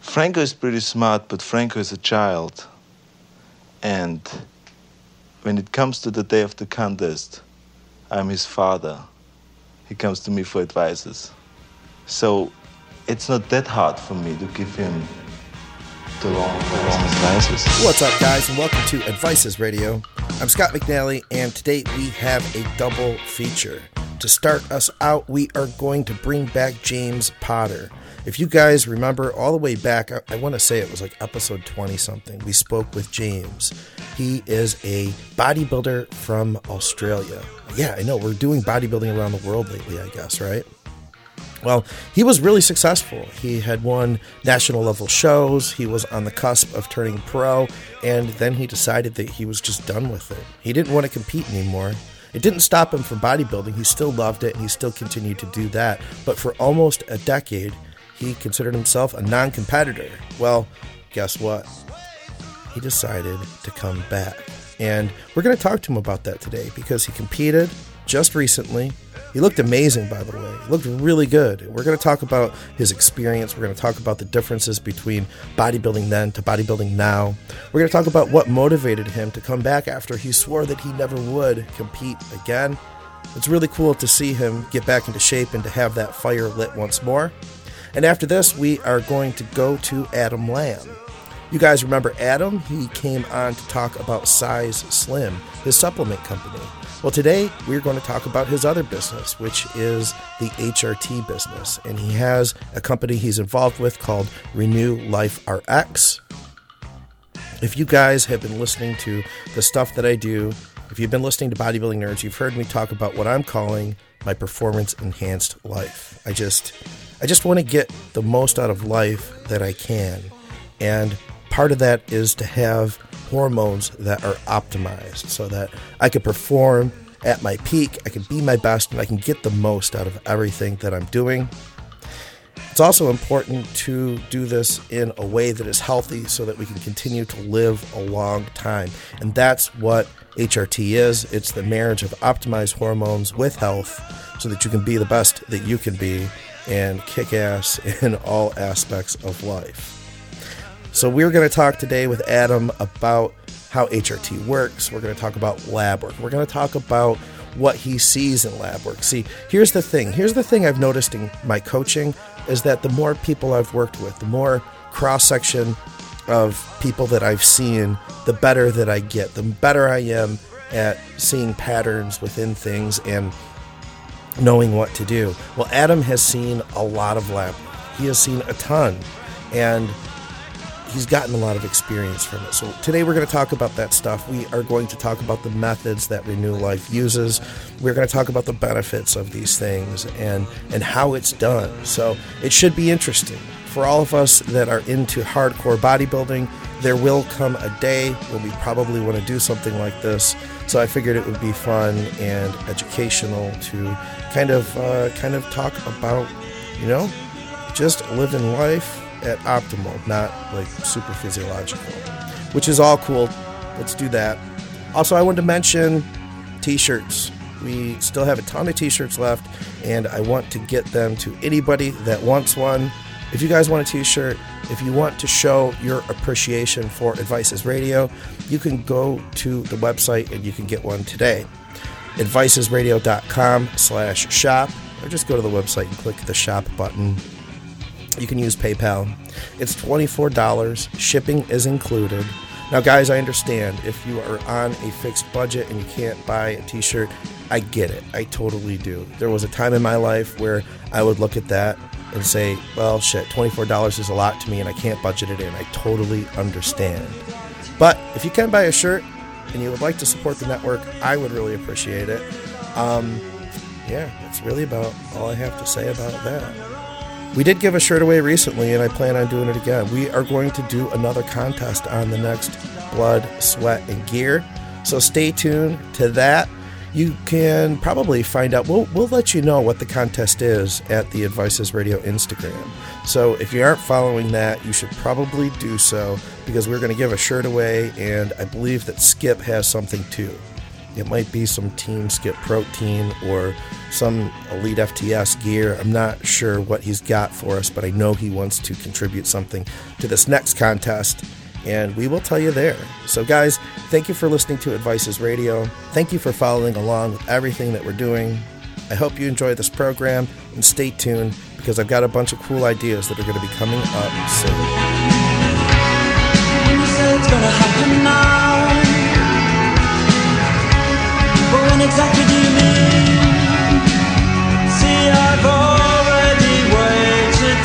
Franco is pretty smart, but Franco is a child. And when it comes to the day of the contest, I'm his father. He comes to me for advices. So it's not that hard for me to give him the wrong advices. What's up, guys, and welcome to Advices Radio. I'm Scott McNally, and today we have a double feature. To start us out, we are going to bring back James Potter. If you guys remember all the way back, I want to say it was like episode 20-something, we spoke with James. He is a bodybuilder from Australia. Yeah, I know, we're doing bodybuilding around the world lately, I guess, right? Well, he was really successful. He had won national level shows, he was on the cusp of turning pro, and then he decided that he was just done with it. He didn't want to compete anymore. It didn't stop him from bodybuilding. He still loved it, and he still continued to do that. But for almost a decade, he considered himself a non-competitor. Well, guess what? He decided to come back. And we're going to talk to him about that today because he competed just recently. He looked amazing, by the way. He looked really good. We're going to talk about his experience. We're going to talk about the differences between bodybuilding then to bodybuilding now. We're going to talk about what motivated him to come back after he swore that he never would compete again. It's really cool to see him get back into shape and to have that fire lit once more. And after this, we are going to go to Adam Lamb. You guys remember Adam? He came on to talk about Size Slim, his supplement company. Well, today we're going to talk about his other business, which is the HRT business. And he has a company he's involved with called Renew Life RX. If you guys have been listening to the stuff that I do, if you've been listening to Bodybuilding Nerds, you've heard me talk about what I'm calling my performance-enhanced life. I just want to get the most out of life that I can. And part of that is to have hormones that are optimized so that I can perform at my peak, I can be my best, and I can get the most out of everything that I'm doing. It's also important to do this in a way that is healthy so that we can continue to live a long time. And that's what HRT is. It's the marriage of optimized hormones with health so that you can be the best that you can be and kick ass in all aspects of life. So we're going to talk today with Adam about how HRT works. We're going to talk about lab work. We're going to talk about what he sees in lab work. See, here's the thing. Here's the thing I've noticed in my coaching is that the more people I've worked with, the more cross-section of people that I've seen, the better that I get, the better I am at seeing patterns within things and knowing what to do. Well, Adam has seen a lot of lab work. He has seen a ton, and he's gotten a lot of experience from it. So today we're going to talk about that stuff. We are going to talk about the methods that Renew Life uses. We're going to talk about the benefits of these things and how it's done. So it should be interesting. For all of us that are into hardcore bodybuilding, there will come a day when we probably want to do something like this. So I figured it would be fun and educational to kind of talk about, just living life at optimal, not like super physiological, which is all cool. Let's do that. Also, I wanted to mention t-shirts. We still have a ton of t-shirts left, and I want to get them to anybody that wants one. If you guys want a t-shirt, if you want to show your appreciation for Advices Radio, you can go to the website and you can get one today. advicesradio.com/shop, or just go to the website and click the shop button. You can use PayPal. It's $24. Shipping is included. Now, guys, I understand if you are on a fixed budget and you can't buy a t-shirt, I get it. I totally do. There was a time in my life where I would look at that and say, well, shit, $24 is a lot to me and I can't budget it in. I totally understand. But if you can buy a shirt and you would like to support the network, I would really appreciate it. That's really about all I have to say about that. We did give a shirt away recently, and I plan on doing it again. We are going to do another contest on the next Blood, Sweat, and Gear. So stay tuned to that. You can probably find out. We'll let you know what the contest is at the Advices Radio Instagram. So if you aren't following that, you should probably do so because we're going to give a shirt away, and I believe that Skip has something too. It might be some Team Skip protein or some Elite FTS gear. I'm not sure what he's got for us, but I know he wants to contribute something to this next contest, and we will tell you there. So guys, thank you for listening to Advices Radio. Thank you for following along with everything that we're doing. I hope you enjoy this program, and stay tuned because I've got a bunch of cool ideas that are going to be coming up soon. It's gonna happen now. But when exactly do you mean? See, I've already waited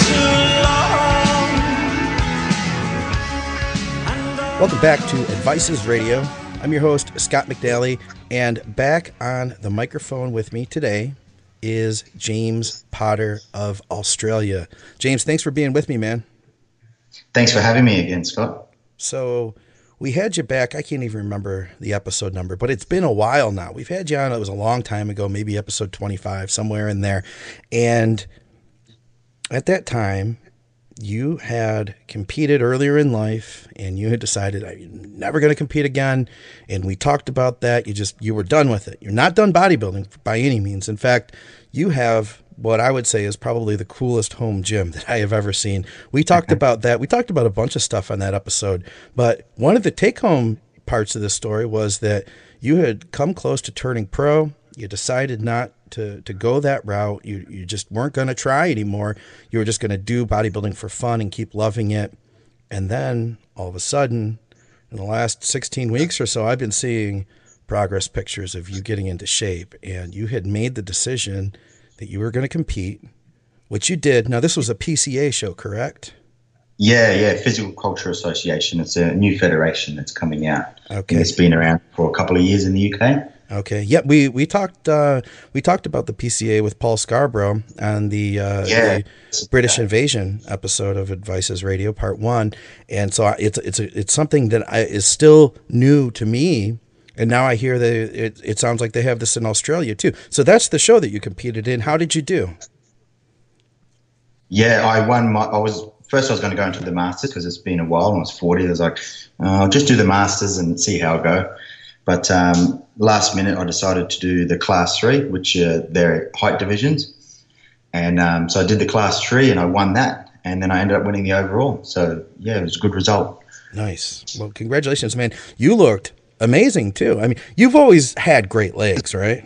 too long. Welcome back to Advices Radio. I'm your host, Scott McNally, and back on the microphone with me today is James Potter of Australia. James, thanks for being with me, man. Thanks for having me again, Scott. So we had you back. I can't even remember the episode number, but it's been a while now. We've had you on. It was a long time ago, maybe episode 25, somewhere in there. And at that time, you had competed earlier in life, and you had decided I'm never going to compete again. And we talked about that. You were done with it. You're not done bodybuilding by any means. In fact, you have what I would say is probably the coolest home gym that I have ever seen. We talked about that. We talked about a bunch of stuff on that episode, but one of the take-home parts of this story was that you had come close to turning pro. You decided not to go that route. You just weren't going to try anymore. You were just going to do bodybuilding for fun and keep loving it. And then all of a sudden, in the last 16 weeks or so, I've been seeing progress pictures of you getting into shape, and you had made the decision that you were going to compete, which you did. Now, this was a PCA show, correct? Yeah, Physical Culture Association. It's a new federation that's coming out. Okay. And it's been around for a couple of years in the UK. Okay. Yeah, we talked about the PCA with Paul Scarborough on the British Invasion episode of Advices Radio Part 1, and so it's something that is still new to me. And now I hear that it sounds like they have this in Australia too. So that's the show that you competed in. How did you do? Yeah, I won. I was going to go into the Masters because it's been a while. I was 40. I was like, I'll just do the Masters and see how I go. But last minute, I decided to do the Class 3, which they're height divisions. And so I did the Class 3 and I won that. And then I ended up winning the overall. So, yeah, it was a good result. Nice. Well, congratulations, man. You looked amazing too. I mean, you've always had great legs, right?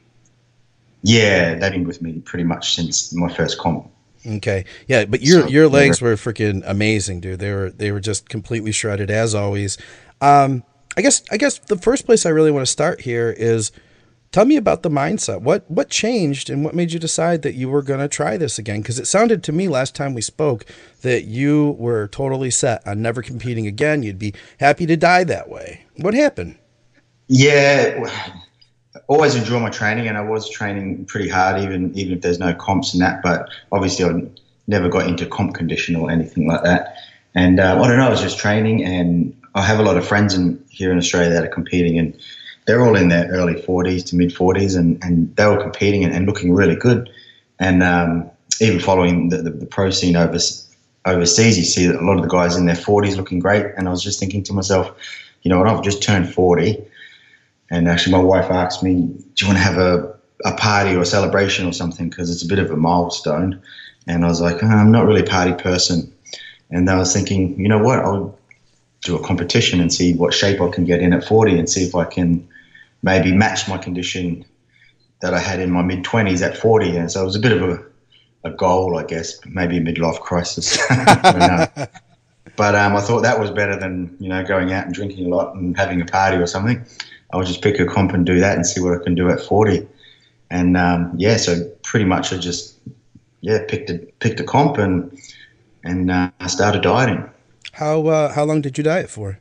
Yeah, they've been with me pretty much since my first comp. Okay, yeah, but your legs were freaking amazing, dude. They were just completely shredded as always. I guess the first place I really want to start here is tell me about the mindset. What changed and what made you decide that you were going to try this again? Because it sounded to me last time we spoke that you were totally set on never competing again. You'd be happy to die that way. What happened? Yeah, always enjoy my training, and I was training pretty hard, even if there's no comps and that. But obviously, I never got into comp condition or anything like that. And I don't know, I was just training, and I have a lot of friends here in Australia that are competing, and they're all in their early 40s to mid 40s, and they were competing and looking really good. And even following the pro scene overseas, you see that a lot of the guys in their 40s looking great. And I was just thinking to myself, you know what, I've just turned 40. And actually my wife asked me, do you want to have a party or a celebration or something? Because it's a bit of a milestone. And I was like, I'm not really a party person. And I was thinking, you know what, I'll do a competition and see what shape I can get in at 40 and see if I can maybe match my condition that I had in my mid-20s at 40. And so it was a bit of a goal, I guess, maybe a midlife crisis. But I thought that was better than, going out and drinking a lot and having a party or something. I'll just pick a comp and do that and see what I can do at 40. And, so pretty much I just, picked a comp and I started dieting. How long did you diet for?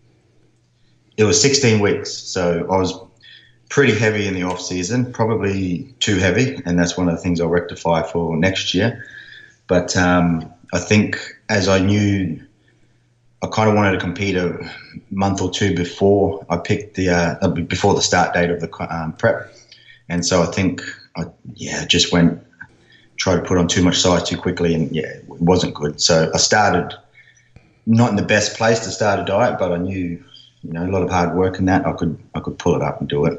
It was 16 weeks. So I was pretty heavy in the off season, probably too heavy. And that's one of the things I'll rectify for next year. But I think as I knew, I kind of wanted to compete a month or two before I picked before the start date of the prep. And so I think I just tried to put on too much size too quickly, and it wasn't good. So I started not in the best place to start a diet, but I knew, a lot of hard work and that I could pull it up and do it.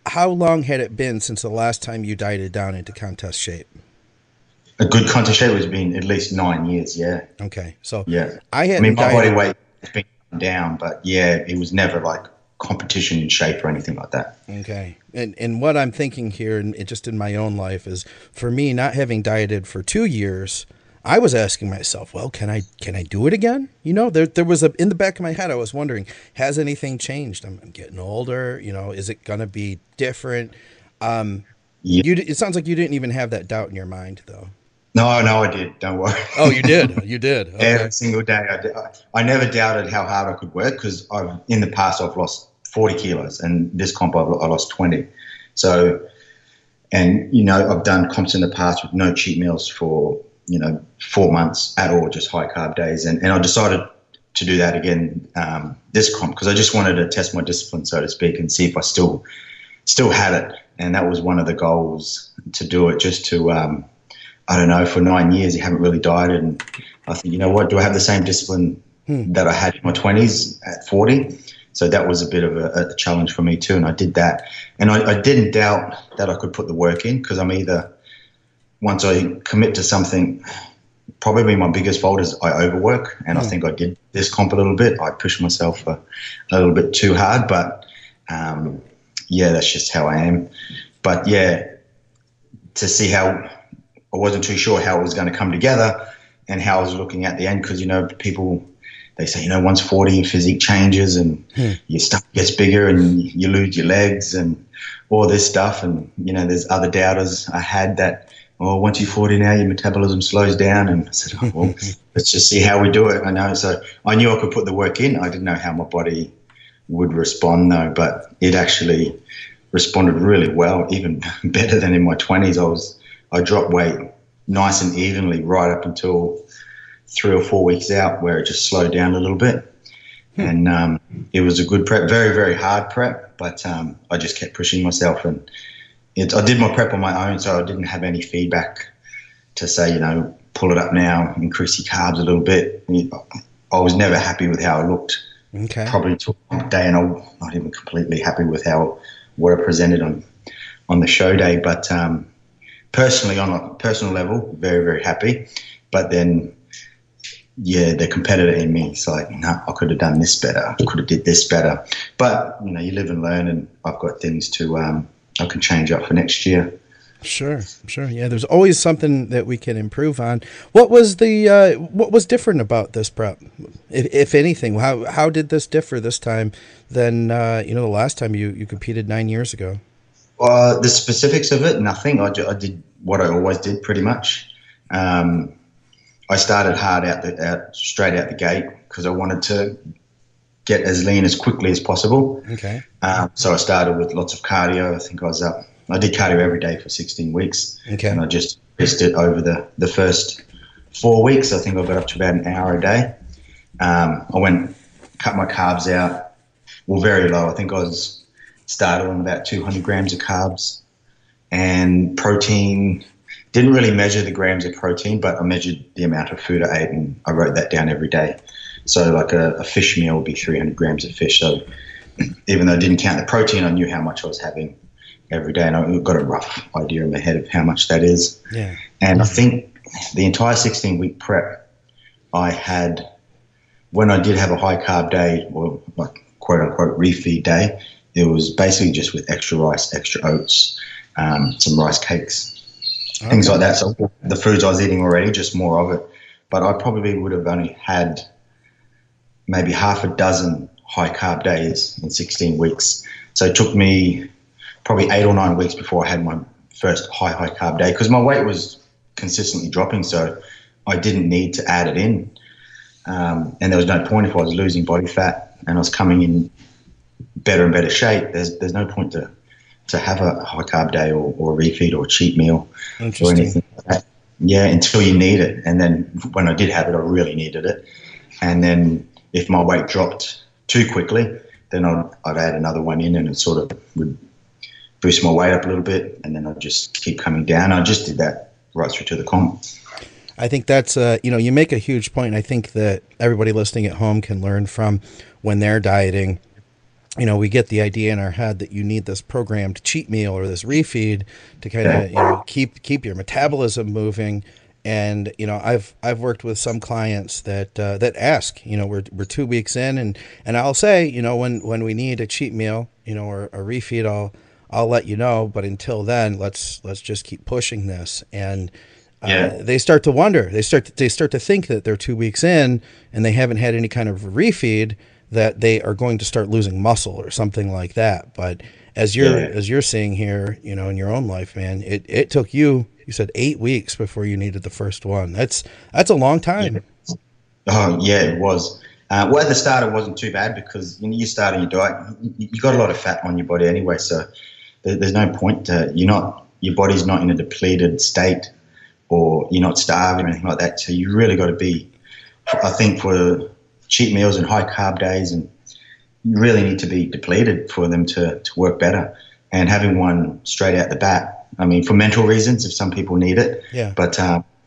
How long had it been since the last time you dieted down into contest shape? A good contest shape has been at least 9 years. Yeah. Okay, so Yeah. I I mean, hadn't my body dieted. weight has been down, but yeah, it was never like competition in shape or anything like that. Okay, and what I'm thinking here, and just in my own life, is for me not having dieted for 2 years. I was asking myself, well, can I do it again? You know, there was in the back of my head, I was wondering, has anything changed? I'm getting older. You know, is it going to be different? Yeah. It sounds like you didn't even have that doubt in your mind, though. No, I did. Don't worry. Oh, you did. You did. Okay. Every single day, I never doubted how hard I could work because in the past I've lost 40 kilos, and this comp I lost 20. So, and you know, I've done comps in the past with no cheat meals for 4 months at all, just high carb days, and I decided to do that again this comp because I just wanted to test my discipline, so to speak, and see if I still had it, and that was one of the goals to do it, just to I don't know, for 9 years you haven't really dieted, and I think, you know what, do I have the same discipline that I had in my 20s at 40? So that was a bit of a challenge for me too, and I did that. And I didn't doubt that I could put the work in because I'm either, once I commit to something, probably my biggest fault is I overwork, and I think I did this comp a little bit. I pushed myself a little bit too hard, but yeah, that's just how I am. But yeah, to see how, I wasn't too sure how it was going to come together and how I was looking at the end because, you know, people, they say, you know, once 40, your physique changes and your stuff gets bigger and you lose your legs and all this stuff. And, you know, there's other doubters I had that, oh, once you're 40 now, your metabolism slows down. And I said, oh, well, let's just see how we do it. I know. So I knew I could put the work in. I didn't know how my body would respond, though, but it actually responded really well, even better than in my 20s. I dropped weight nice and evenly right up until 3 or 4 weeks out, where it just slowed down a little bit. And it was a good prep, very, very hard prep, but I just kept pushing myself. And I did my prep on my own, so I didn't have any feedback to say, you know, pull it up now, increase your carbs a little bit. I was never happy with how I looked. Okay. Probably took a day, and I'm not even completely happy with what I presented on the show day. But personally, on a personal level, very, very happy. But then, yeah, the competitor in me is like, no, I could have done this better. I could have did this better. But, you know, you live and learn, and I've got things to I can change up for next year. Sure. Yeah, there's always something that we can improve on. What was different about this prep, if anything? How did this differ this time than the last time you competed 9 years ago? The specifics of it, nothing. I did what I always did, pretty much. I started hard straight out the gate because I wanted to get as lean as quickly as possible. Okay. So I started with lots of cardio. I think I did cardio every day for 16 weeks. Okay. And I just increased it over the first 4 weeks. I think I got up to about an hour a day. I cut my carbs out, well, very low. I think I started on about 200 grams of carbs, and protein. Didn't really measure the grams of protein, but I measured the amount of food I ate, and I wrote that down every day. So like a fish meal would be 300 grams of fish. So even though I didn't count the protein, I knew how much I was having every day, and I got a rough idea in my head of how much that is. Yeah. And I think the entire 16-week prep I had, when I did have a high carb day, or like quote unquote refeed day, it was basically just with extra rice, extra oats, some rice cakes, things like that. So the foods I was eating already, just more of it. But I probably would have only had maybe half a dozen high carb days in 16 weeks. So it took me probably 8 or 9 weeks before I had my first high carb day, because my weight was consistently dropping, so I didn't need to add it in. And there was no point if I was losing body fat and I was coming in better and better shape. There's no point to have a high carb day or a refeed or a cheat meal or anything like that. Yeah, until you need it. And then when I did have it, I really needed it. And then if my weight dropped too quickly, then I'd add another one in, and it sort of would boost my weight up a little bit, and then I'd just keep coming down. I just did that right through to the comp. I think that's, you make a huge point. I think that everybody listening at home can learn from when they're dieting. we get the idea in our head that you need this programmed cheat meal or this refeed to kind of, keep your metabolism moving. And, I've worked with some clients that ask, we're 2 weeks in, and I'll say, when we need a cheat meal, or a refeed, I'll let you know. But until then, let's just keep pushing this. And they start to wonder. They start to think that they're 2 weeks in and they haven't had any kind of refeed, that they are going to start losing muscle or something like that. But as you're seeing here, in your own life, man, it took you said 8 weeks before you needed the first one. That's a long time. Yeah. Oh yeah, it was. Well, at the start it wasn't too bad because you're starting your diet. You got a lot of fat on your body anyway, so there's no point to, your body's not in a depleted state, or you're not starving or anything like that. So you really got to be, I think, for cheat meals and high carb days, and you really need to be depleted for them to work better. And having one straight out the bat, I mean, for mental reasons, if some people need it. Yeah. But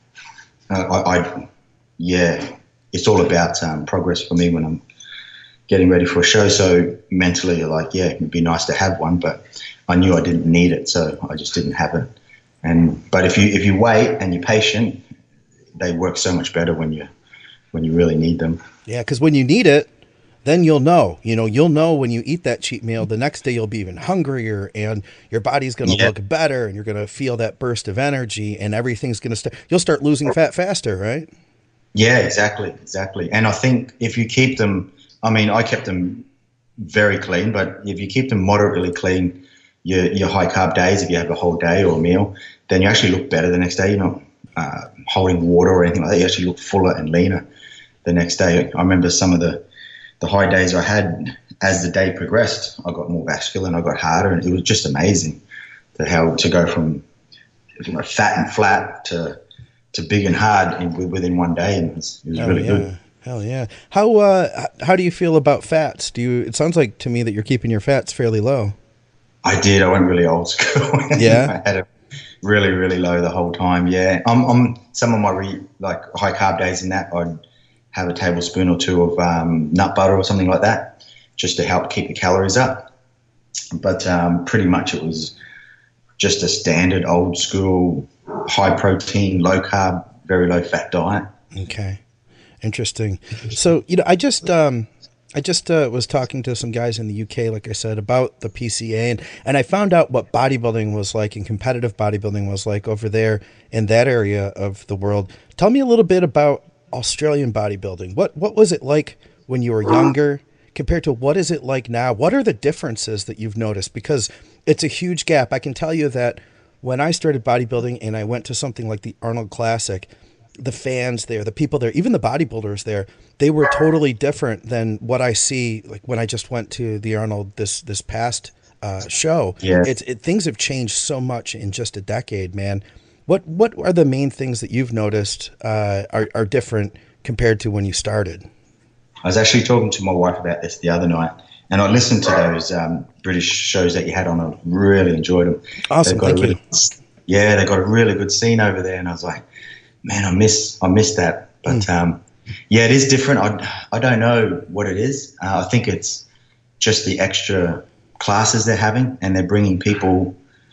it's all about progress for me when I'm getting ready for a show. So mentally, it'd be nice to have one, but I knew I didn't need it, so I just didn't have it. But if you wait and you're patient, they work so much better when you really need them. Yeah, because when you need it, then you'll know. You'll know when you eat that cheat meal. The next day you'll be even hungrier, and your body's going to look better, and you're going to feel that burst of energy, and everything's going to you'll start losing fat faster, right? Yeah, exactly. And I think if you keep them, I kept them very clean, but if you keep them moderately clean, your high carb days, if you have a whole day or a meal, then you actually look better the next day. You're not holding water or anything like that. You actually look fuller and leaner the next day. I remember some of the high days I had, as the day progressed, I got more vascular and I got harder, and it was just amazing to go from fat and flat to big and hard within one day, and it was really good. Hell yeah! How do you feel about fats? It sounds like to me that you're keeping your fats fairly low. I did. I went really old school. Yeah. I had it really, really low the whole time. Yeah. I'm some of my high carb days in that, I'd have a tablespoon or two of nut butter or something like that, just to help keep the calories up. But pretty much it was just a standard old school, high protein, low carb, very low fat diet. Okay. Interesting. So, I just was talking to some guys in the UK, like I said, about the PCA, and I found out what bodybuilding was like and competitive bodybuilding was like over there in that area of the world. Tell me a little bit about Australian bodybuilding. What was it like when you were younger compared to what is it like now? What are the differences that you've noticed? Because it's a huge gap. I can tell you that when I started bodybuilding and I went to something like the Arnold Classic, the fans there, the people there, even the bodybuilders there, they were totally different than what I see like when I just went to the Arnold this past show. Yeah. Things have changed so much in just a decade, man. What are the main things that you've noticed are different compared to when you started? I was actually talking to my wife about this the other night, and I listened to those British shows that you had on. I really enjoyed them. Awesome, thank you. Yeah, they got a really good scene over there, and I was like, man, I miss that. But it is different. I don't know what it is. I think it's just the extra classes they're having, and they're bringing people,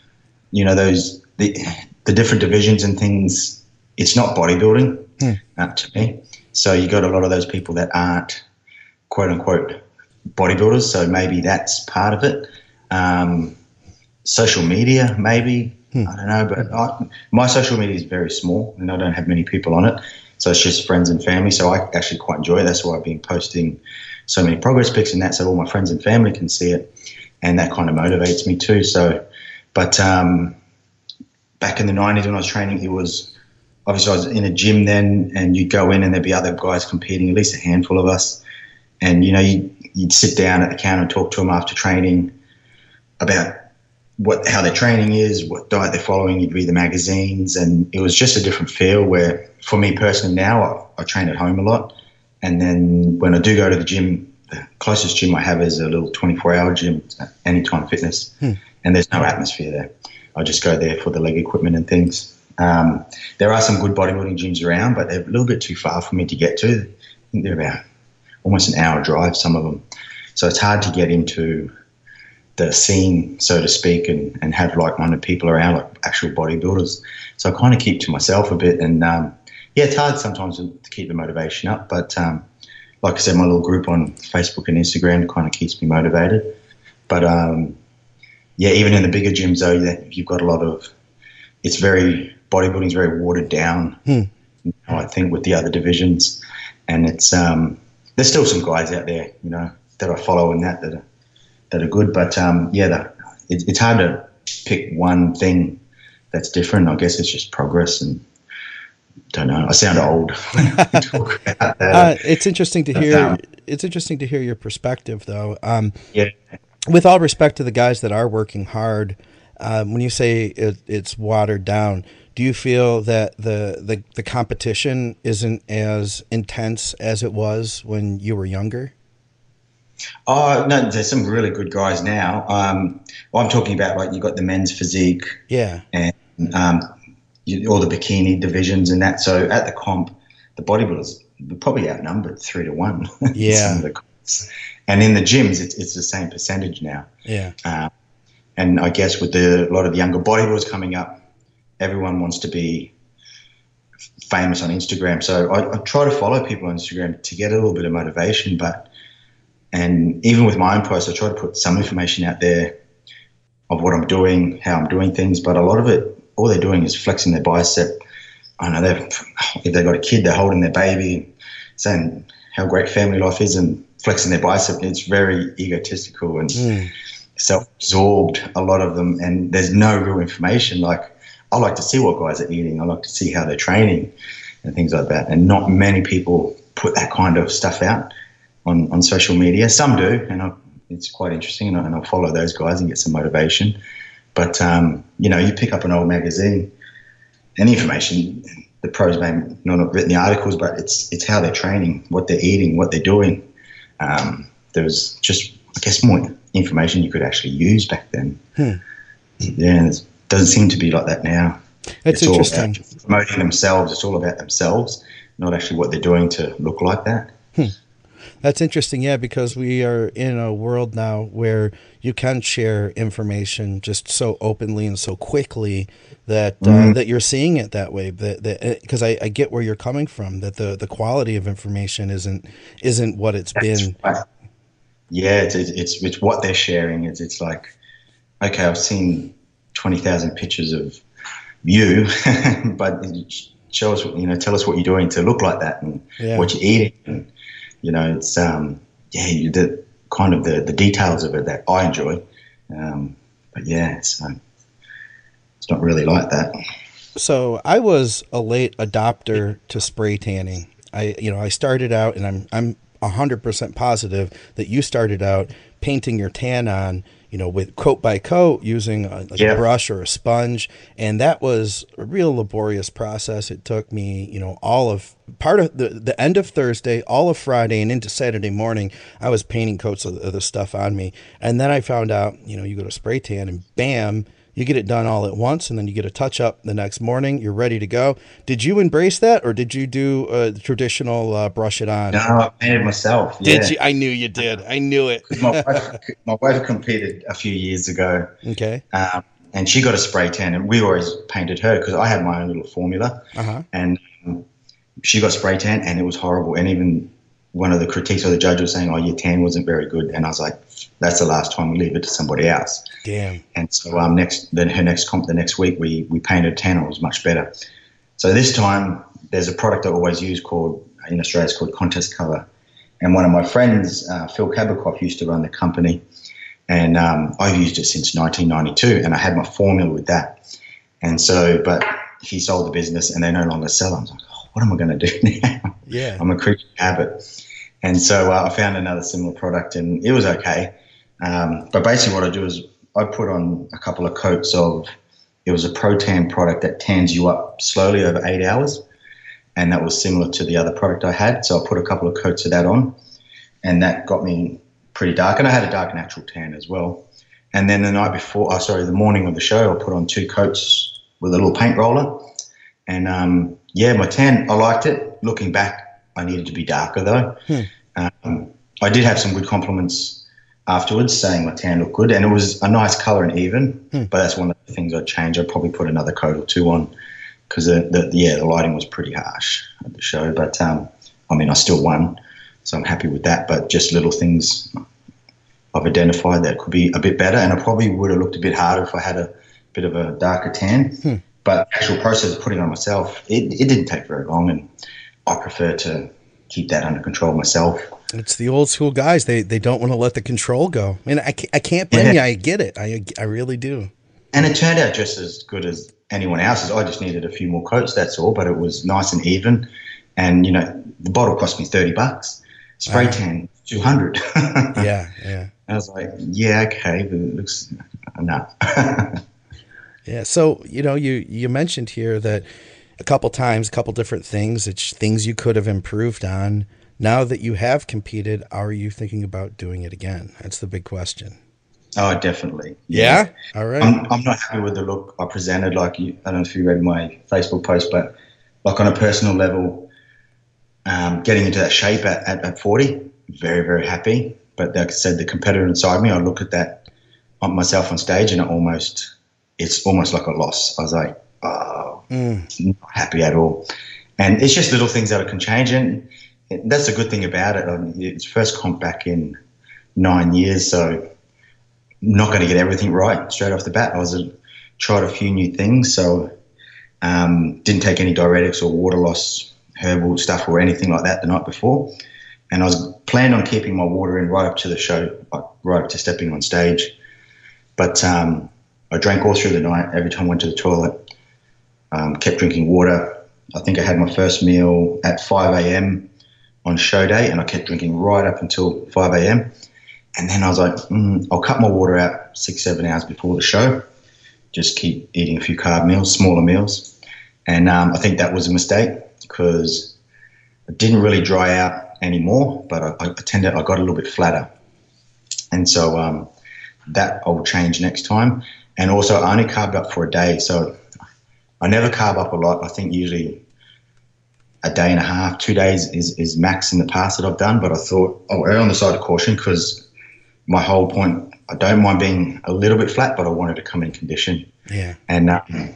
the different divisions and things. It's not bodybuilding to me. So you got a lot of those people that aren't quote unquote bodybuilders. So maybe that's part of it. Social media, maybe. I don't know, but my social media is very small and I don't have many people on it. So it's just friends and family. So I actually quite enjoy it. That's why I've been posting so many progress pics and that, so all my friends and family can see it. And that kind of motivates me too. So, but back in the 90s when I was training, it was obviously I was in a gym then, and you'd go in and there'd be other guys competing, at least a handful of us. And, you'd sit down at the counter and talk to them after training about how their training is, what diet they're following. You'd read the magazines, and it was just a different feel where, for me personally now, I train at home a lot. And then when I do go to the gym, the closest gym I have is a little 24-hour gym, Anytime Fitness, and there's no atmosphere there. I just go there for the leg equipment and things. There are some good bodybuilding gyms around, but they're a little bit too far for me to get to. I think they're about almost an hour drive, some of them. So it's hard to get into the scene, so to speak, and have like-minded people around, like actual bodybuilders. So I kind of keep to myself a bit, and it's hard sometimes to keep the motivation up. But like I said, my little group on Facebook and Instagram kind of keeps me motivated. But even in the bigger gyms though, you've got a lot of, bodybuilding is very watered down. I think with the other divisions, and it's there's still some guys out there, that I follow and that are good, but it's hard to pick one thing that's different. I guess it's just progress, and don't know. I sound old when I talk about that. It's interesting to hear. It's interesting to hear your perspective, though. Yeah. With all respect to the guys that are working hard, when you say it's watered down, do you feel that the competition isn't as intense as it was when you were younger? Oh, no, there's some really good guys now. I'm talking about, like, you got the men's physique. Yeah. And all the bikini divisions and that. So at the comp, the bodybuilders were probably outnumbered 3-1. Yeah. Some of the comps. And in the gyms, it's the same percentage now. Yeah. And I guess with a lot of the younger bodybuilders coming up, everyone wants to be famous on Instagram. So I try to follow people on Instagram to get a little bit of motivation. And even with my own posts, I try to put some information out there of what I'm doing, how I'm doing things. But a lot of it, all they're doing is flexing their bicep. I know if they've got a kid, they're holding their baby, saying how great family life is and flexing their bicep. It's very egotistical and self-absorbed, a lot of them, and there's no real information. Like, I like to see what guys are eating. I like to see how they're training and things like that. And not many people put that kind of stuff out on social media. Some do, and it's quite interesting, and I'll follow those guys and get some motivation. But, you pick up an old magazine, and the information, the pros may not have written the articles, but it's how they're training, what they're eating, what they're doing. There's just, I guess, more information you could actually use back then. Yeah, it doesn't seem to be like that now. It's interesting. All about promoting themselves. It's all about themselves, not actually what they're doing to look like that. That's interesting, yeah, because we are in a world now where you can share information just so openly and so quickly that that you're seeing it that way. Because I get where you're coming from, that the quality of information isn't what it's been. Right. Yeah, it's what they're sharing. It's like, okay, I've seen 20,000 pictures of you, but show us, tell us what you're doing to look like that and what you're eating. And, it's the kind of the details of it that I enjoy. But yeah, it's not really like that. So I was a late adopter to spray tanning. I started out, and I'm 100% positive that you started out painting your tan on, with coat by coat, using a brush or a sponge. And that was a real laborious process. It took me, all of part of the end of Thursday, all of Friday, and into Saturday morning, I was painting coats of the stuff on me. And then I found out, you go to spray tan and bam, you get it done all at once, and then you get a touch up the next morning. You're ready to go. Did you embrace that, or did you do a traditional brush it on? No, I painted myself. Did you? I knew you did. I knew it. my wife competed a few years ago. Okay. And she got a spray tan, and we always painted her because I had my own little formula. And she got spray tan, and it was horrible. And even one of the critiques of the judge was saying, "Oh, your tan wasn't very good." And I was like, "That's the last time we leave it to somebody else." Damn. And so her next comp the next week, we painted tan. It was much better. So this time, there's a product I always use in Australia, it's called Contest Color. And one of my friends, Phil Kabakoff, used to run the company, and I've used it since 1992, and I had my formula with that. And so, but he sold the business, and they no longer sell them. I was like, oh, what am I going to do now? Yeah, I'm a creature of habit. And so I found another similar product, and it was okay. But basically what I do is I put on a couple of coats of, it was a pro-tan product that tans you up slowly over 8 hours. And that was similar to the other product I had. So I put a couple of coats of that on, and that got me pretty dark. And I had a dark natural tan as well. And then the morning of the show, I put on 2 coats with a little paint roller. And my tan, I liked it. Looking back, I needed to be darker though. I did have some good compliments afterwards, saying my tan looked good, and it was a nice colour and even. But that's one of the things I'd change. I'd probably put another coat or two on because the lighting was pretty harsh at the show. But I still won, so I'm happy with that. But just little things I've identified that could be a bit better, and I probably would have looked a bit harder if I had a bit of a darker tan. But the actual process of putting it on myself, it didn't take very long, and I prefer to keep that under control myself. It's the old school guys. They don't want to let the control go. I mean, I can't blame you. I get it. I really do. And it turned out just as good as anyone else's. I just needed a few more coats, that's all. But it was nice and even. And, the bottle cost me $30. Spray tan, $200. Yeah. I was like, yeah, okay, but it looks enough. Yeah. So, you mentioned here that a couple different things, it's things you could have improved on. Now that you have competed, are you thinking about doing it again? That's the big question. Oh, definitely. Yeah? All right. I'm not happy with the look I presented. I don't know if you read my Facebook post, but on a personal level, getting into that shape at 40, very, very happy. But like I said, the competitor inside me, I look at that on myself on stage, and it's almost like a loss. I was like, not happy at all. And it's just little things that I can change. And that's a good thing about it. It's first comp back in 9 years, so I'm not going to get everything right straight off the bat. I tried a few new things, so didn't take any diuretics or water loss, herbal stuff or anything like that the night before. And I was planned on keeping my water in right up to the show, right up to stepping on stage. But I drank all through the night. Every time I went to the toilet, kept drinking water. I think I had my first meal at 5 a.m. on show day, and I kept drinking right up until 5 a.m. And then I was like, I'll cut my water out 6-7 hours before the show. Just keep eating a few carb meals, smaller meals. And I think that was a mistake because it didn't really dry out anymore, but I got a little bit flatter. And so that I'll change next time. And also I only carbed up for a day, so I never carb up a lot. I think usually a day and a half, 2 days is max in the past that I've done, but I thought I'll err on the side of caution because my whole point, I don't mind being a little bit flat, but I wanted to come in condition. Yeah. And I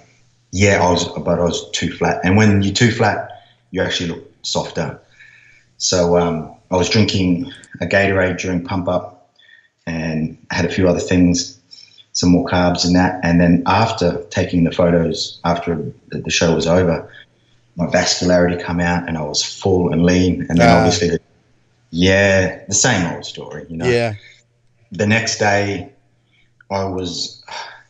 was too flat. And when you're too flat, you actually look softer. So I was drinking a Gatorade during pump up and I had a few other things, some more carbs and that. And then after taking the photos, after the show was over, my vascularity come out and I was full and lean. And then obviously, the same old story, Yeah. The next day I was,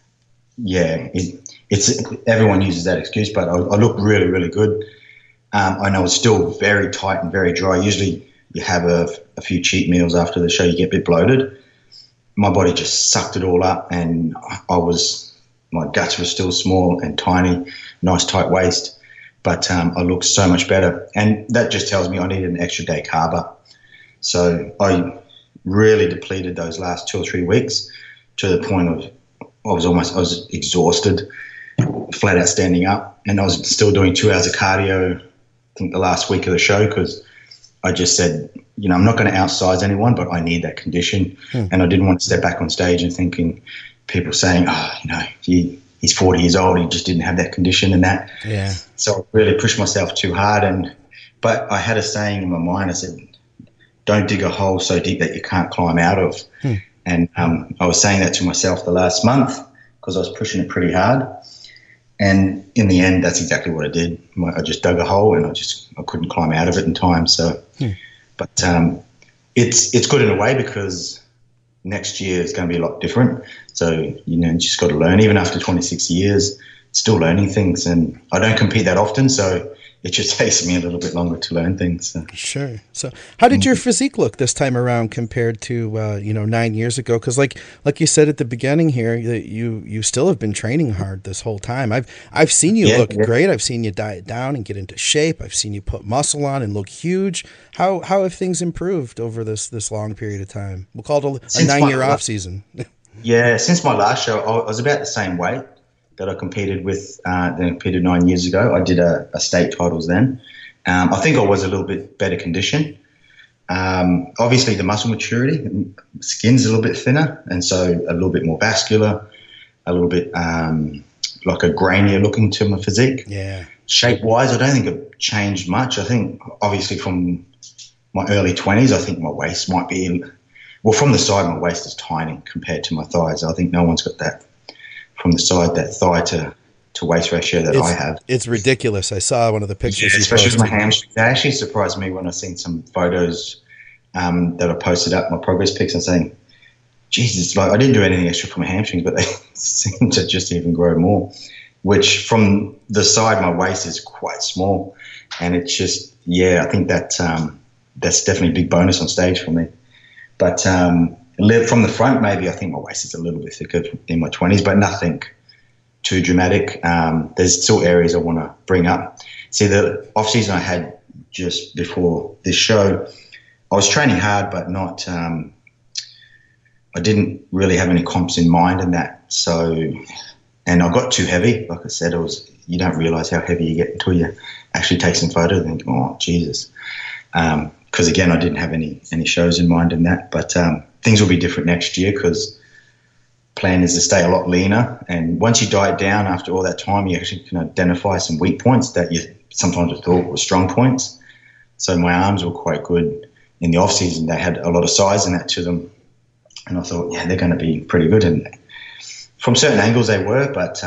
it's everyone uses that excuse, but I looked really, really good. And I was still very tight and very dry. Usually you have a few cheat meals after the show, you get a bit bloated. My body just sucked it all up and my guts were still small and tiny, nice tight waist. But I looked so much better. And that just tells me I needed an extra day carb. So I really depleted those last 2 or 3 weeks to the point of I was exhausted, flat out standing up. And I was still doing 2 hours of cardio, I think the last week of the show, because I just said, I'm not going to outsize anyone, but I need that condition. And I didn't want to step back on stage and thinking people saying, he's 40 years old, he just didn't have that condition and that. Yeah. So I really pushed myself too hard. But I had a saying in my mind, I said, don't dig a hole so deep that you can't climb out of. And I was saying that to myself the last month because I was pushing it pretty hard. And in the end, that's exactly what I did. I just dug a hole and I couldn't climb out of it in time. So, but it's good in a way because next year is going to be a lot different. So, you just got to learn. Even after 26 years, still learning things. And I don't compete that often, so it just takes me a little bit longer to learn things. So. Sure. So how did your physique look this time around compared to, 9 years ago? Because like you said at the beginning here, that you still have been training hard this whole time. I've seen you look great. I've seen you diet down and get into shape. I've seen you put muscle on and look huge. How have things improved over this long period of time? We'll call it a 9-year off season. Yeah. Since my last show, I was about the same weight that I competed with, that I competed 9 years ago. I did a state titles then. I think I was a little bit better condition. Obviously, the muscle maturity, skin's a little bit thinner, and so a little bit more vascular, a little bit like a grainier looking to my physique. Yeah. Shape-wise, I don't think it changed much. I think, obviously, from my early 20s, I think my waist might be, well, from the side, my waist is tiny compared to my thighs. I think no one's got that from the side, that thigh to waist ratio that I have. It's ridiculous. I saw one of the pictures. Yeah, especially with my hamstrings. That actually surprised me when I seen some photos that I posted up, my progress pics, and saying, Jesus, like I didn't do anything extra for my hamstrings, but they seem to just even grow more, which from the side, my waist is quite small. And it's just, I think that's definitely a big bonus on stage for me. But from the front, maybe I think my waist is a little bit thicker in my 20s, but nothing too dramatic. There's still areas I want to bring up. See, the off-season I had just before this show, I was training hard, but not I didn't really have any comps in mind in that. So, and I got too heavy. Like I said, you don't realise how heavy you get until you actually take some photos and think, oh, Jesus. Because, again, I didn't have any shows in mind in that. But things will be different next year because plan is to stay a lot leaner. And once you diet down after all that time, you actually can identify some weak points that you sometimes thought were strong points. So my arms were quite good in the off-season. They had a lot of size in that to them. And I thought, they're going to be pretty good. And from certain angles they were, but,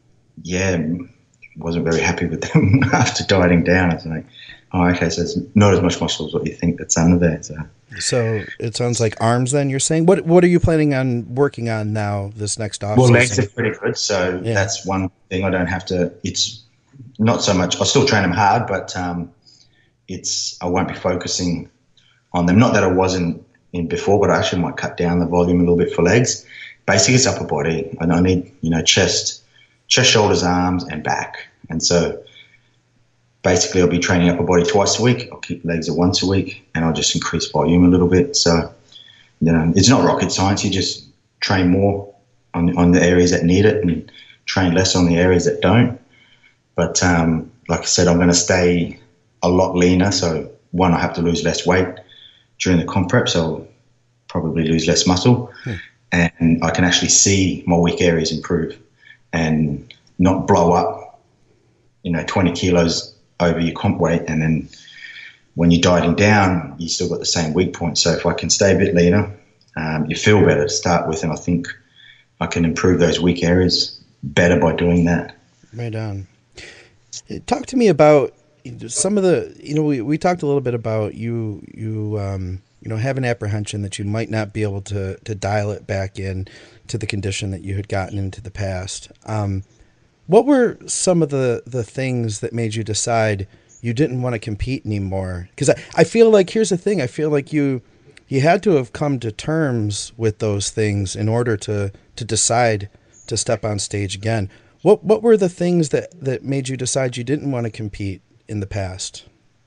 wasn't very happy with them after dieting down. I was like, oh, okay, so it's not as much muscle as what you think that's under there. So it sounds like arms then, you're saying. What are you planning on working on now this next off-season? Well, legs are pretty good, so that's one thing I don't have to – it's not so much – I still train them hard, but I won't be focusing on them. Not that I wasn't in before, but I actually might cut down the volume a little bit for legs. Basically, it's upper body, and I need, chest, shoulders, arms, and back. And so basically I'll be training upper body twice a week. I'll keep legs at once a week, and I'll just increase volume a little bit. So, it's not rocket science. You just train more on the areas that need it and train less on the areas that don't. But like I said, I'm going to stay a lot leaner. So, one, I have to lose less weight during the comp prep, so I'll probably lose less muscle. And I can actually see my weak areas improve and not blow up, 20 kilos over your comp weight, and then when you're dieting down, you still got the same weak points. So if I can stay a bit leaner, you feel better to start with, and I think I can improve those weak areas better by doing that. Right on. Talk to me about some of the, we talked a little bit about you have an apprehension that you might not be able to dial it back in to the condition that you had gotten into the past. What were some of the things that made you decide you didn't want to compete anymore? Because I feel like, here's the thing, I feel like you had to have come to terms with those things in order to decide to step on stage again. What were the things that made you decide you didn't want to compete in the past?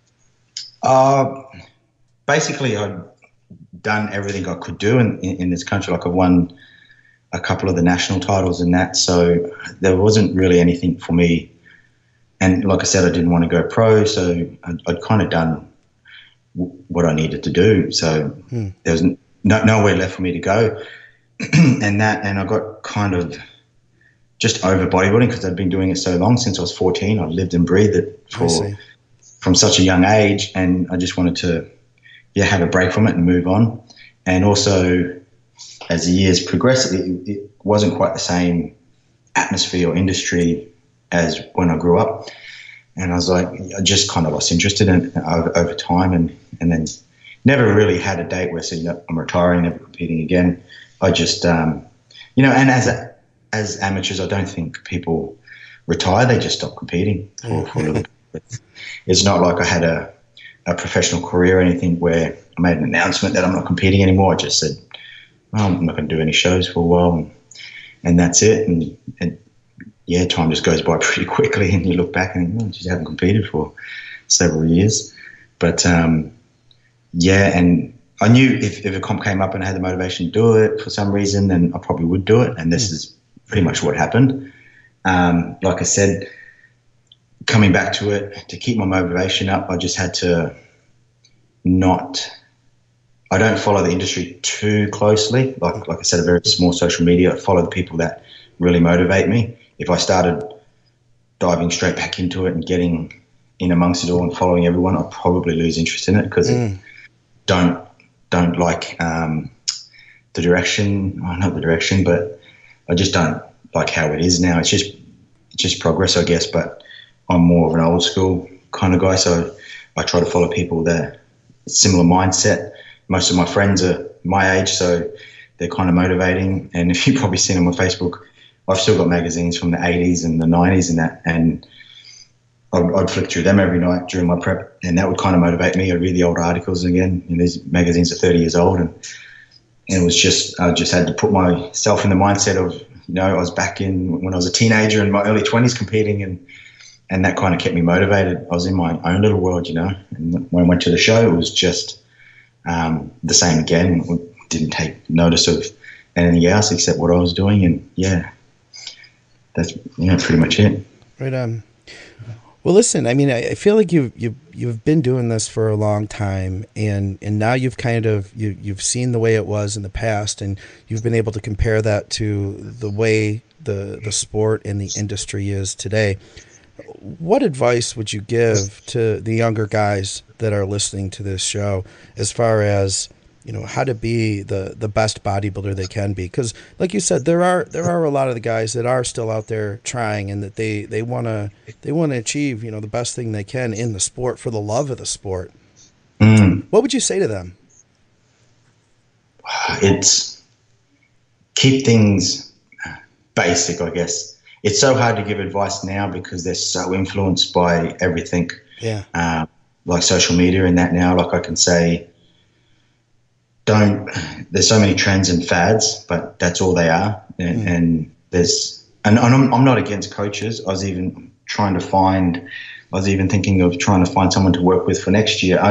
Basically, I'd done everything I could do in this country. Like, I won a couple of the national titles and that, so there wasn't really anything for me. And like I said, I didn't want to go pro, so I'd kind of done what I needed to do. So there was nowhere left for me to go. and I got kind of just over bodybuilding because I'd been doing it so long. Since I was 14, I lived and breathed it from such a young age, and I just wanted to have a break from it and move on. And also, as the years progressed, it wasn't quite the same atmosphere or industry as when I grew up. And I was like, I just kind of lost interest in it over time, and then never really had a date where I said, I'm retiring, never competing again. I just, and as amateurs, I don't think people retire. They just stop competing for a little bit. It's not like I had a professional career or anything where I made an announcement that I'm not competing anymore. I just said, I'm not going to do any shows for a while, and that's it. And time just goes by pretty quickly, and you look back and you haven't competed for several years. But and I knew if a comp came up and I had the motivation to do it for some reason, then I probably would do it. And this is pretty much what happened. Like I said, coming back to it, to keep my motivation up, I just had to not I don't follow the industry too closely. Like I said, a very small social media. I follow the people that really motivate me. If I started diving straight back into it and getting in amongst it all and following everyone, I'd probably lose interest in it because I don't like the direction. Well, not the direction, but I just don't like how it is now. It's just progress, I guess. But I'm more of an old school kind of guy, so I try to follow people that similar mindset. Most of my friends are my age, so they're kind of motivating. And if you've probably seen on my Facebook, I've still got magazines from the 80s and the 90s and that, and I'd flick through them every night during my prep, and that would kind of motivate me. I'd read the old articles again. These magazines are 30 years old, and it was just, I just had to put myself in the mindset of, I was back in when I was a teenager in my early 20s competing, and that kind of kept me motivated. I was in my own little world, and when I went to the show, it was just the same again. I didn't take notice of anything else except what I was doing, and that's pretty much it. Right on. Well, listen, I mean, I feel like you've been doing this for a long time, and now you've kind of you've seen the way it was in the past, and you've been able to compare that to the way the sport and the industry is today. What advice would you give to the younger guys that are listening to this show as far as, how to be the best bodybuilder they can be? Because like you said, there are a lot of the guys that are still out there trying, and that they want to achieve, the best thing they can in the sport for the love of the sport. What would you say to them? It's keep things basic, I guess. It's so hard to give advice now because they're so influenced by everything. Yeah. Like social media and that now. Like I can say, there's so many trends and fads, but that's all they are. And I'm not against coaches. I was even thinking of trying to find someone to work with for next year,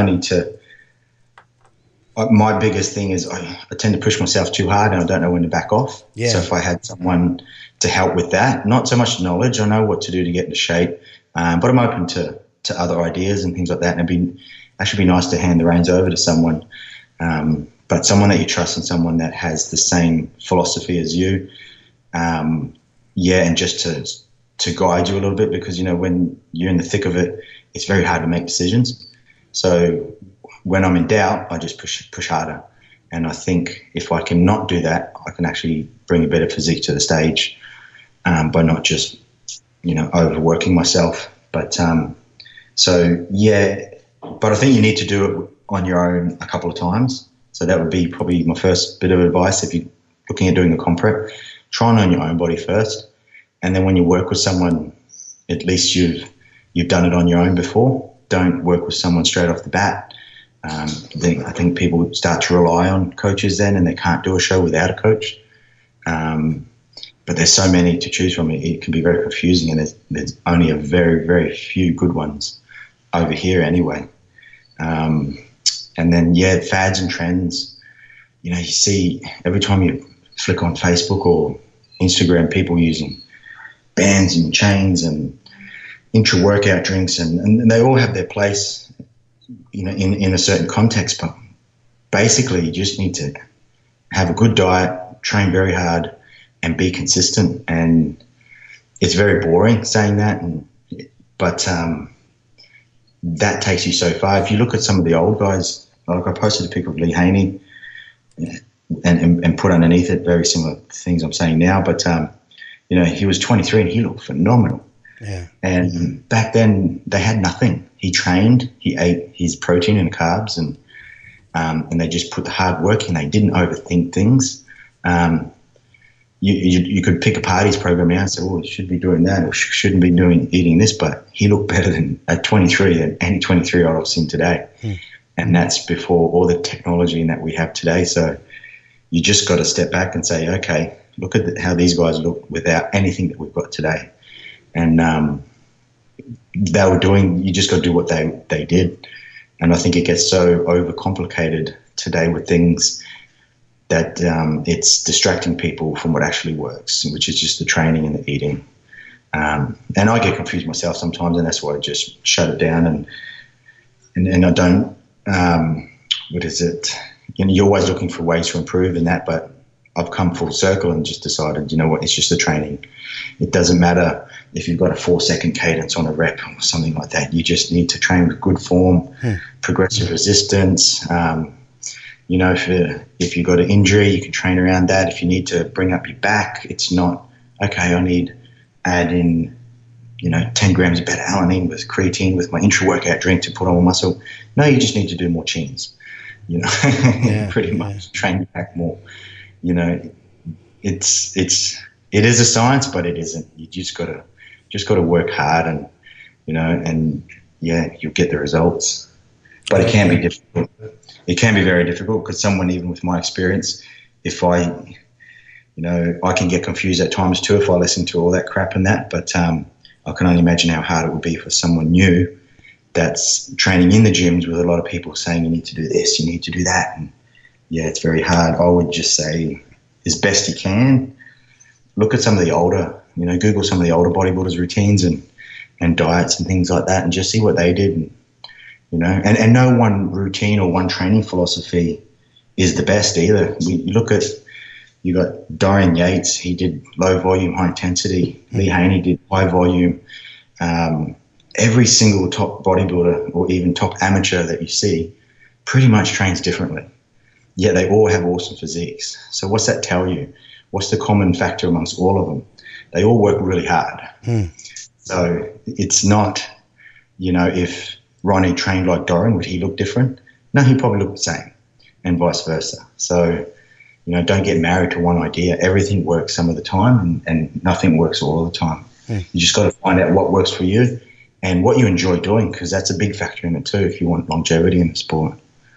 my biggest thing is I tend to push myself too hard and I don't know when to back off. Yeah. So if I had someone to help with that, not so much knowledge, I know what to do to get into shape, but I'm open to other ideas and things like that. And it'd actually be nice to hand the reins over to someone, but someone that you trust and someone that has the same philosophy as you. And just to guide you a little bit, because, when you're in the thick of it, it's very hard to make decisions. So when I'm in doubt, I just push harder. And I think if I can not do that, I can actually bring a better physique to the stage by not just, overworking myself. But but I think you need to do it on your own a couple of times. So that would be probably my first bit of advice. If you're looking at doing a comp prep, try and own your own body first. And then when you work with someone, at least you've done it on your own before. Don't work with someone straight off the bat. I think people start to rely on coaches then, and they can't do a show without a coach. But there's so many to choose from. It can be very confusing, and there's only a very, very few good ones over here anyway. And then, fads and trends. You see every time you flick on Facebook or Instagram, people using bands and chains and intra-workout drinks, and they all have their place, in a certain context. But basically, you just need to have a good diet, train very hard, and be consistent. And it's very boring saying that, but that takes you so far. If you look at some of the old guys, like I posted a pic of Lee Haney and put underneath it very similar things I'm saying now, but he was 23 and he looked phenomenal. Yeah. And back then they had nothing. He trained, he ate his protein and carbs, and they just put the hard work in. They didn't overthink things. You could pick apart his program now and say, you should be doing that or shouldn't be eating this, but he looked better at 23 than any 23-year-old I've seen today. And that's before all the technology that we have today. So you just got to step back and say, okay, look at how these guys look without anything that we've got today. And they were doing, you just got to do what they did. And I think it gets so overcomplicated today with things that it's distracting people from what actually works, which is just the training and the eating. And I get confused myself sometimes, and that's why I just shut it down and I don't, you're always looking for ways to improve in that, but I've come full circle and just decided, you know what, it's just the training. It doesn't matter if you've got a 4-second cadence on a rep or something like that. You just need to train with good form, progressive resistance. You know, if you've got an injury, you can train around that. If you need to bring up your back, it's not, okay, I need add in, 10 grams of beta-alanine with creatine with my intra-workout drink to put on muscle. No, you just need to do more chins, pretty much train back more. It is a science, but it isn't. You just gotta work hard and you'll get the results. But it can be difficult. It can be very difficult because someone, even with my experience, if I can get confused at times too if I listen to all that crap and that. But I can only imagine how hard it would be for someone new that's training in the gyms with a lot of people saying you need to do this, you need to do that. And it's very hard. I would just say, as best you can, look at some of the older, Google some of the older bodybuilders' routines and diets and things like that, and just see what they did. And no one routine or one training philosophy is the best either. You got Dorian Yates, he did low volume, high intensity. Lee Haney did high volume. Every single top bodybuilder or even top amateur that you see pretty much trains differently. Yet they all have awesome physiques. So what's that tell you? What's the common factor amongst all of them? They all work really hard. So it's not, if Ronnie trained like Dorian, would he look different? No, he probably looked the same, and vice versa. So, don't get married to one idea. Everything works some of the time and nothing works all the time. You just got to find out what works for you and what you enjoy doing, because that's a big factor in it too if you want longevity in the sport.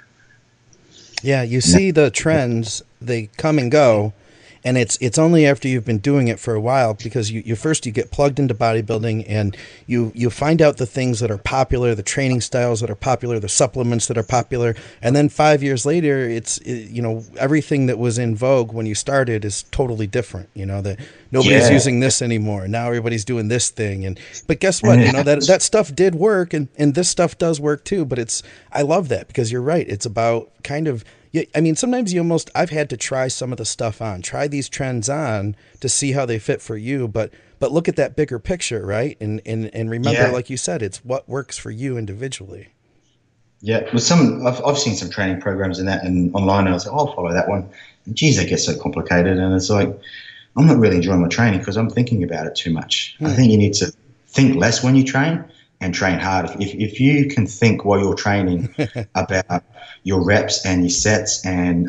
Yeah, you see the trends, they come and go, and it's only after you've been doing it for a while, because you first get plugged into bodybuilding and you find out the things that are popular, the training styles that are popular, the supplements that are popular, and then 5 years later, everything that was in vogue when you started is totally different. That nobody's using this anymore. Now everybody's doing this thing, but guess what? That stuff did work, and this stuff does work too. But I love that, because you're right. It's about kind of. Yeah, I mean, sometimes I've had to try some of the stuff on, try these trends on to see how they fit for you, but look at that bigger picture, right? And remember, like you said, it's what works for you individually. Yeah, with I've seen some training programs in that and online, and I was like, I'll follow that one. And geez, that gets so complicated, and it's like, I'm not really enjoying my training because I'm thinking about it too much. I think you need to think less when you train and train hard. If you can think while you're training about your reps and your sets and,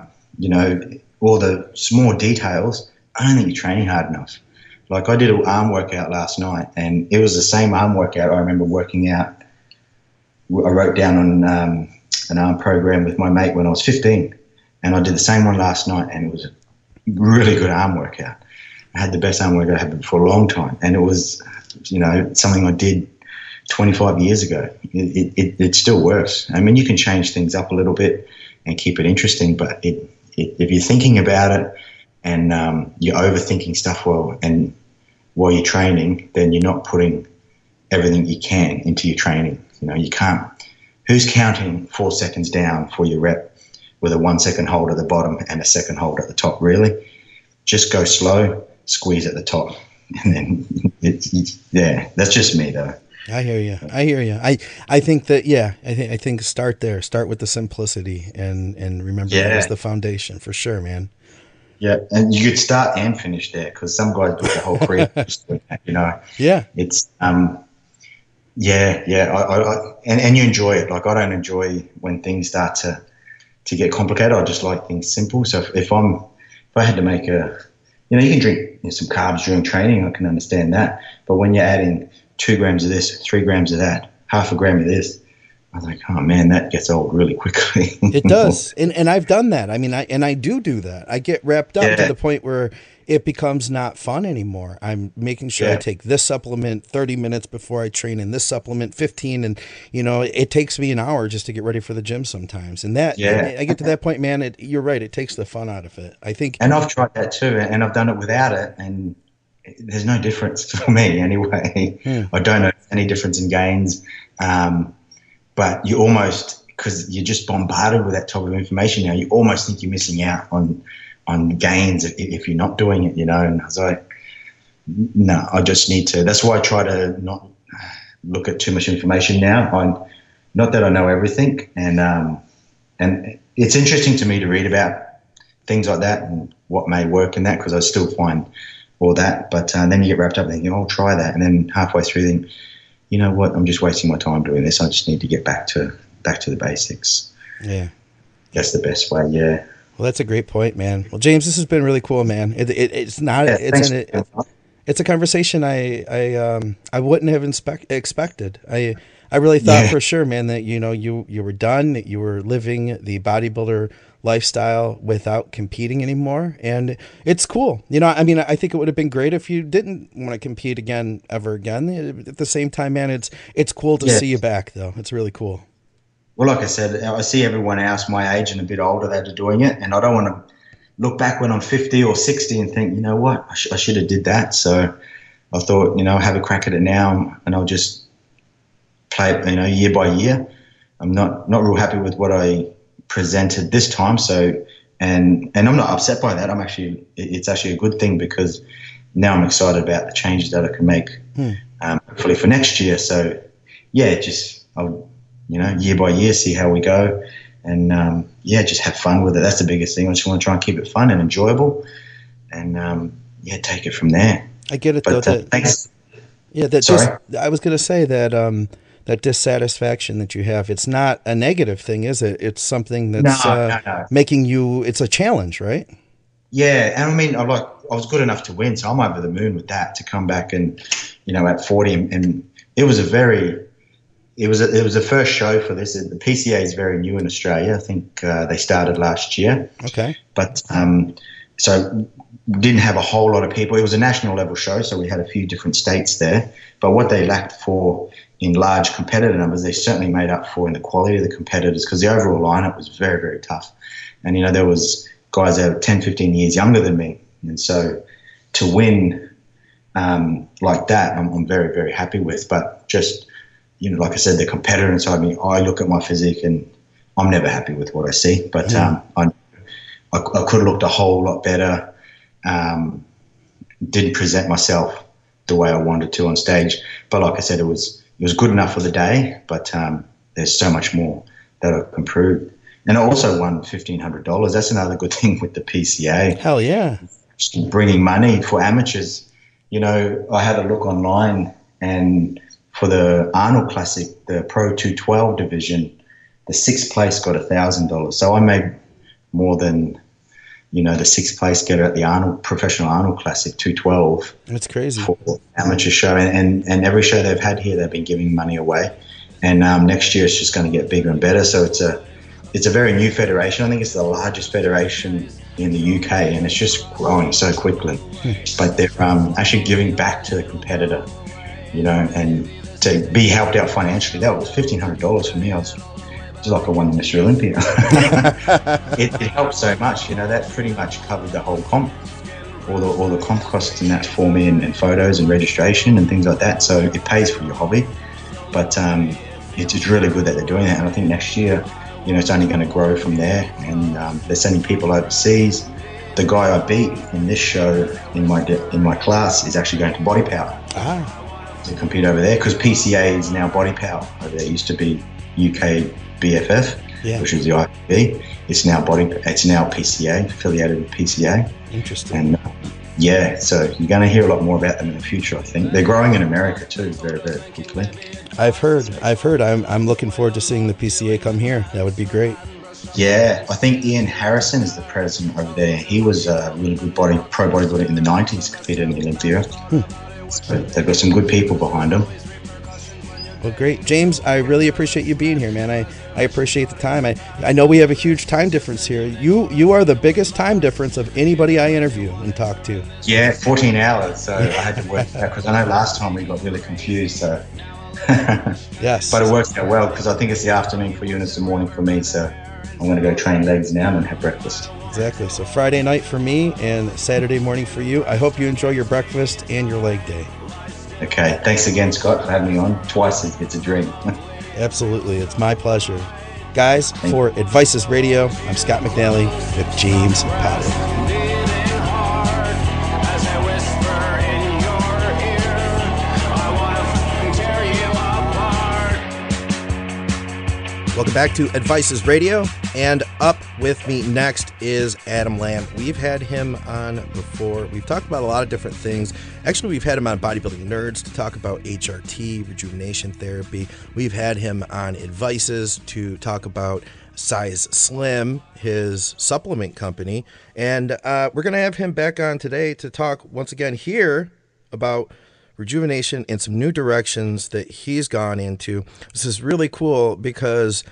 all the small details, I don't think you're training hard enough. Like, I did an arm workout last night, and it was the same arm workout I remember working out. I wrote down on an arm program with my mate when I was 15, and I did the same one last night, and it was a really good arm workout. I had the best arm workout I had for a long time, and it was, something I did 25 years ago. It still works. I mean, you can change things up a little bit and keep it interesting, but if you're thinking about it and you're overthinking stuff while you're training, then you're not putting everything you can into your training. You can't. Who's counting 4 seconds down for your rep with a 1 second hold at the bottom and a second hold at the top? Really? Just go slow, squeeze at the top, and then that's just me though. I hear you. I think that, I think start there. Start with the simplicity and remember that is the foundation for sure, man. Yeah. And you could start and finish there, because some guys do the whole career, Yeah. It's, and you enjoy it. Like, I don't enjoy when things start to get complicated. I just like things simple. So if I had to make you can drink some carbs during training, I can understand that. But when you're adding 2 grams of this, 3 grams of that, half a gram of this, I was like, oh man, that gets old really quickly. It does. And I've done that. I mean, I do that. I get wrapped up to the point where it becomes not fun anymore. I'm making sure I take this supplement 30 minutes before I train, and this supplement 15. And, it takes me an hour just to get ready for the gym sometimes. And I get to that point, man, you're right. It takes the fun out of it, I think. And I've tried that too. And I've done it without it. And there's no difference for me anyway. I don't know any difference in gains. But you almost because you're just bombarded with that type of information now. You almost think you're missing out on gains if you're not doing it, And I was like, no, I just need to. That's why I try to not look at too much information now. Not that I know everything, and it's interesting to me to read about things like that and what may work in that, because I still find all that. But then you get wrapped up thinking, I'll try that, and then halfway through think, you know what, I'm just wasting my time doing this. I just need to get back to the basics. Yeah, that's the best way. Yeah. Well, that's a great point, man. Well, James, this has been really cool, man. It's not. Yeah, it's a conversation I wouldn't have expected. I really thought for sure, man, that you were done, that you were living the bodybuilder lifestyle without competing anymore, and it's cool. I mean, I think it would have been great if you didn't want to compete ever again. At the same time, man, it's cool to see you back, though. It's really cool. Well, like I said, I see everyone else my age and a bit older that are doing it, and I don't want to look back when I'm 50 or 60 and think, you know what, I should have did that. So I thought, have a crack at it now, and I'll just play it, year by year. I'm not real happy with what I presented this time. So, and I'm not upset by that. It's actually a good thing, because now I'm excited about the changes that I can make, hopefully for next year. So yeah, I'll, year by year, see how we go, and just have fun with it. That's the biggest thing. I just want to try and keep it fun and enjoyable, and take it from there. I get it, but, though. Thanks. Yeah, I was going to say that that dissatisfaction that you have, it's not a negative thing, is it? It's something that's no. making you. It's a challenge, right? Yeah, and I mean, I was good enough to win, so I'm over the moon with that. To come back and at 40, and it was it was the first show for this. The PCA is very new in Australia. I think they started last year. Okay. But so didn't have a whole lot of people. It was a national level show, so we had a few different states there. But what they lacked for in large competitor numbers, they certainly made up for in the quality of the competitors, because the overall lineup was very, very tough. And, there was guys that were 10, 15 years younger than me. And so to win like that, I'm very, very happy with. But just, like I said, the competitor inside me, I look at my physique and I'm never happy with what I see. But I could have looked a whole lot better. Didn't present myself the way I wanted to on stage. But like I said, it was good enough for the day, but there's so much more that I can improve. And I also won $1,500. That's another good thing with the PCA. Hell yeah. Bringing money for amateurs. I had a look online, and for the Arnold Classic, the Pro 212 division, the sixth place got $1,000. So I made more than, the sixth place getter at the Professional Arnold Classic 212. That's crazy. For amateur show. And every show they've had here, they've been giving money away. And next year it's just going to get bigger and better. So it's a very new federation. I think it's the largest federation in the UK, and it's just growing so quickly. But they're actually giving back to the competitor, and to be helped out financially. That was $1,500 for me. It was like I won Mr. Olympia. it helped so much, that pretty much covered the whole comp, all the comp costs and that for me, and photos and registration and things like that. So it pays for your hobby, but it's really good that they're doing that. And I think next year, it's only going to grow from there. And they're sending people overseas. The guy I beat in this show in my class is actually going to Body Power to compete over there, because PCA is now Body Power over there. It used to be UK BFF, which was the IFB. It's now PCA, affiliated with PCA. Interesting. And so you're going to hear a lot more about them in the future, I think. They're growing in America too, very, very quickly. I've heard. I'm looking forward to seeing the PCA come here. That would be great. Yeah, I think Ian Harrison is the president over there. He was a really good pro bodybuilder in the 90s, competed in Olympia. So they've got some good people behind them. Well, great. James, I really appreciate you being here, man. I appreciate the time. I know we have a huge time difference here. You are the biggest time difference of anybody I interview and talk to. Yeah, 14 hours. So I had to work that, because I know last time we got really confused. So. Yes. But it works out well, because I think it's the afternoon for you and it's the morning for me. So I'm going to go train legs now and have breakfast. Exactly. So Friday night for me and Saturday morning for you. I hope you enjoy your breakfast and your leg day. Okay. Thanks again, Scott, for having me on. Twice it's a dream. Absolutely. It's my pleasure. Guys, for Advices Radio, I'm Scott McNally with James Potter. Welcome back to Advices Radio, and up with me next is Adam Lamb. We've had him on before. We've talked about a lot of different things. Actually, we've had him on Bodybuilding Nerds to talk about HRT, rejuvenation therapy. We've had him on Advices to talk about Size Slim, his supplement company. And we're going to have him back on today to talk once again here about rejuvenation and some new directions that he's gone into. This is really cool because,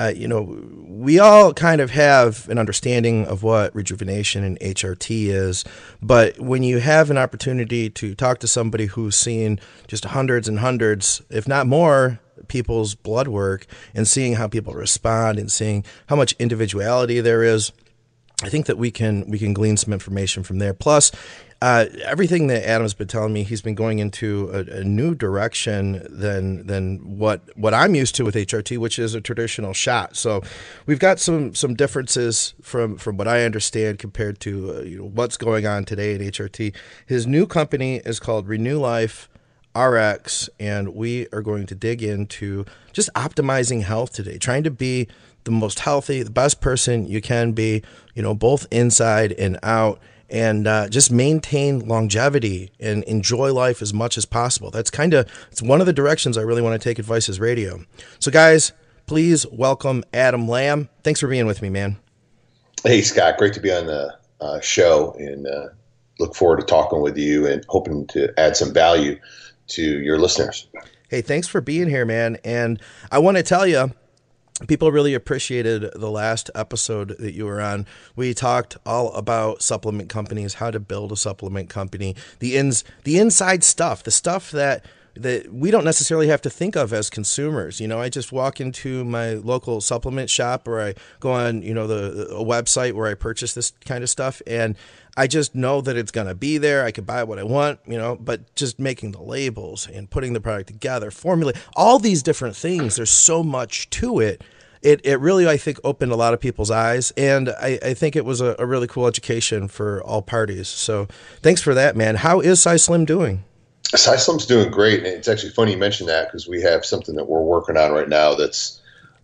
we all kind of have an understanding of what rejuvenation and HRT is, but when you have an opportunity to talk to somebody who's seen just hundreds and hundreds, if not more, people's blood work and seeing how people respond and seeing how much individuality there is, I think that we can glean some information from there. Plus, everything that Adam's been telling me, he's been going into a new direction than what I'm used to with HRT, which is a traditional shot. So we've got some differences from what I understand compared to what's going on today in HRT. His new company is called Renew Life RX, and we are going to dig into just optimizing health today, trying to be the most healthy, the best person you can be, both inside and out, and just maintain longevity and enjoy life as much as possible. It's one of the directions I really want to take Advices Radio. So guys, please welcome Adam Lamb. Thanks for being with me, man. Hey, Scott, great to be on the show, and look forward to talking with you and hoping to add some value to your listeners. Hey, thanks for being here, man. And I want to tell you, people really appreciated the last episode that you were on. We talked all about supplement companies, how to build a supplement company, the inside stuff, the stuff that we don't necessarily have to think of as consumers. I just walk into my local supplement shop, or I go on, a website where I purchase this kind of stuff, and I just know that it's going to be there. I can buy what I want, but just making the labels and putting the product together, formulate all these different things. There's so much to it. It really, I think, opened a lot of people's eyes, and I think it was a really cool education for all parties. So thanks for that, man. How is Size Slim doing? Size Slim's doing great, and it's actually funny you mention that because we have something that we're working on right now that's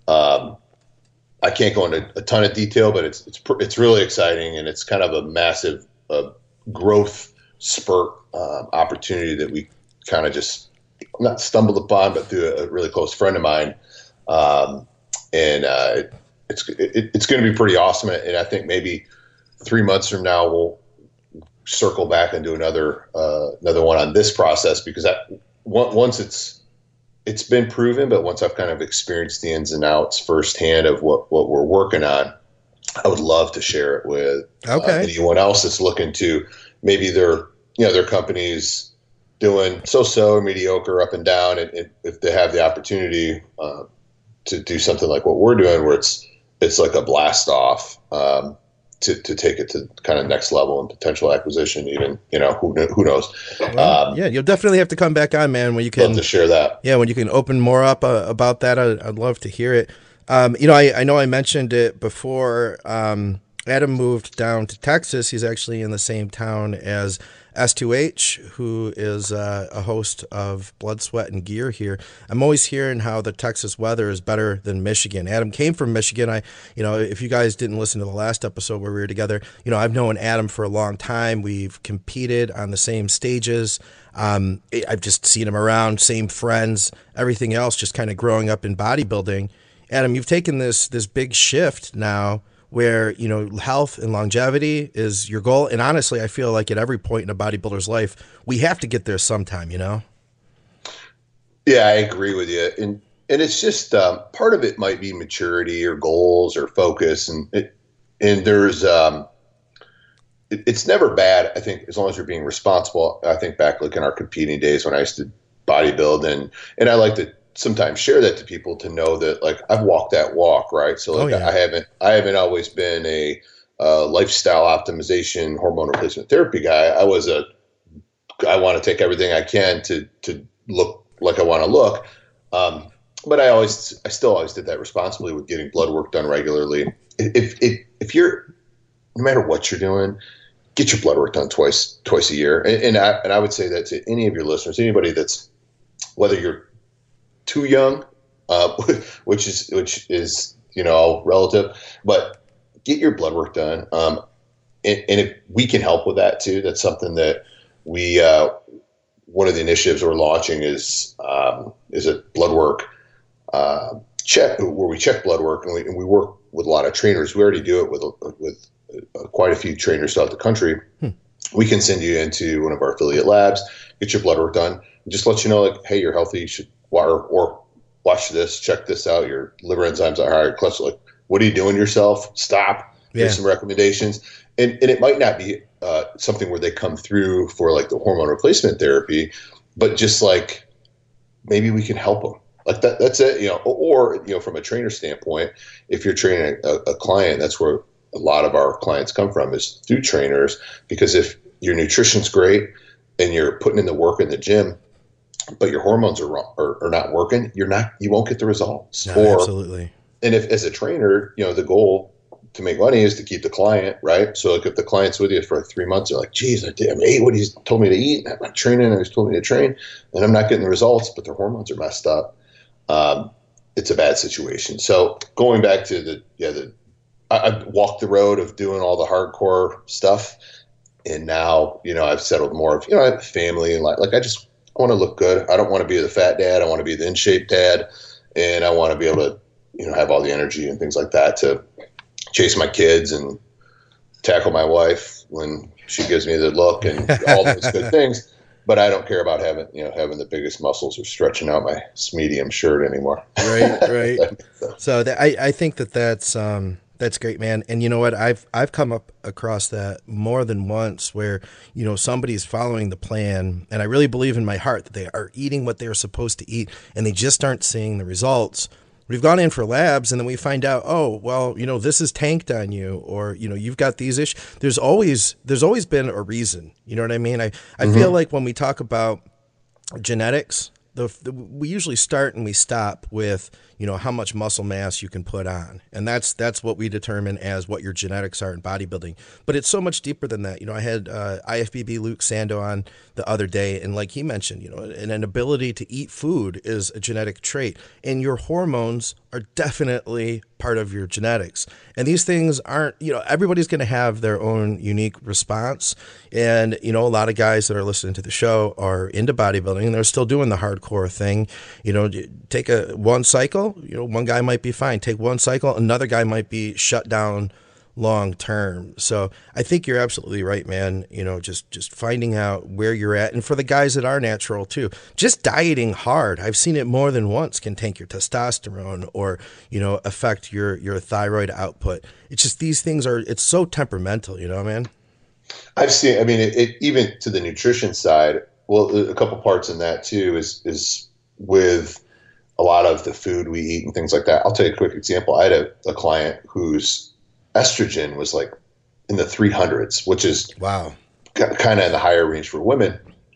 I can't go into a ton of detail, but it's really exciting, and it's kind of a massive growth spurt opportunity that we kind of just not stumbled upon, but through a really close friend of mine, and it's going to be pretty awesome. And I think maybe 3 months from now we'll circle back and do another one on this process, because once it's been proven, but once I've kind of experienced the ins and outs firsthand of what we're working on, I would love to share it with anyone else that's looking to maybe their company's doing so or mediocre up and down, and if they have the opportunity to do something like what we're doing, where it's like a blast off to take it to kind of next level and potential acquisition, even, who knows? Well, you'll definitely have to come back on, man, when you can. Love to share that. Yeah, when you can open more up about that, I'd love to hear it. I know I mentioned it before. Adam moved down to Texas. He's actually in the same town as S2H, who is a host of Blood, Sweat, and Gear here. I'm always hearing how the Texas weather is better than Michigan. Adam came from Michigan. If you guys didn't listen to the last episode where we were together, I've known Adam for a long time. We've competed on the same stages. I've just seen him around, same friends, everything else, just kind of growing up in bodybuilding. Adam, you've taken this big shift now where, health and longevity is your goal. And honestly, I feel like at every point in a bodybuilder's life, we have to get there sometime, Yeah, I agree with you. And it's just part of it might be maturity or goals or focus. And there's it's never bad, I think, as long as you're being responsible. I think back in our competing days when I used to bodybuild, and I like to sometimes share that to people to know that, like, I've walked that walk, right? So I haven't always been a lifestyle optimization, hormone replacement therapy guy. I want to take everything I can to look like I want to look. but I still always did that responsibly with getting blood work done regularly. If you're, no matter what you're doing, get your blood work done twice a year. And I would say that to any of your listeners, anybody that's, whether you're too young, which is, you know, relative, but get your blood work done. And if we can help with that too, that's something that we, one of the initiatives we're launching is a blood work check, where we check blood work, and we work with a lot of trainers. We already do it with quite a few trainers throughout the country. We can send you into one of our affiliate labs, get your blood work done, and just let you know, like, hey, you're healthy, you should or watch this, check this out, your liver enzymes are higher, cholesterol. Like, what are you doing yourself? Stop. Here's some recommendations. And it might not be something where they come through for like the hormone replacement therapy, but just like, maybe we can help them. Like that's it, you know, or, you know, from a trainer standpoint, if you're training a client, that's where a lot of our clients come from, is through trainers, because if your nutrition's great and you're putting in the work in the gym, but your hormones are wrong or not working, you won't get the results. No, absolutely. And if, as a trainer, you know, the goal to make money is to keep the client, right? So like if the client's with you for 3 months, they're like, geez, I ate what he's told me to eat, and I'm not training, he's told me to train, and I'm not getting the results, but their hormones are messed up. It's a bad situation. So going back to I walked the road of doing all the hardcore stuff, and now, you know, I've settled more of, you know, I have family, and like I want to look good. I don't want to be the fat dad. I want to be the in shape dad, and I want to be able to, you know, have all the energy and things like that to chase my kids and tackle my wife when she gives me the look and all those good things. But I don't care about having the biggest muscles or stretching out my medium shirt anymore. Right. So I think that's great, man. And you know what? I've come up across that more than once, where, you know, somebody's following the plan, and I really believe in my heart that they are eating what they're supposed to eat, and they just aren't seeing the results. We've gone in for labs, and then we find out, oh, well, you know, this is tanked on you, or, you know, you've got these issues. There's always been a reason. You know what I mean? I feel like when we talk about genetics, we usually start and we stop with, you know, how much muscle mass you can put on. And that's what we determine as what your genetics are in bodybuilding. But it's so much deeper than that. You know, I had IFBB Luke Sando on the other day, and like he mentioned, you know, an ability to eat food is a genetic trait, and your hormones are definitely part of your genetics. And these things aren't, you know, everybody's going to have their own unique response. And, you know, a lot of guys that are listening to the show are into bodybuilding, and they're still doing the hardcore thing. You know, take one cycle, you know, one guy might be fine. Take one cycle, another guy might be shut down long term. So I think you're absolutely right, man. You know, just finding out where you're at. And for the guys that are natural too, just dieting hard, I've seen it more than once, can tank your testosterone or, you know, affect your thyroid output. It's just, these things it's so temperamental, you know, man. I've seen, I mean, it even to the nutrition side, well, a couple parts in that too is with a lot of the food we eat and things like that. I'll tell you a quick example. I had a client whose estrogen was like in the 300s, which is kind of in the higher range for women.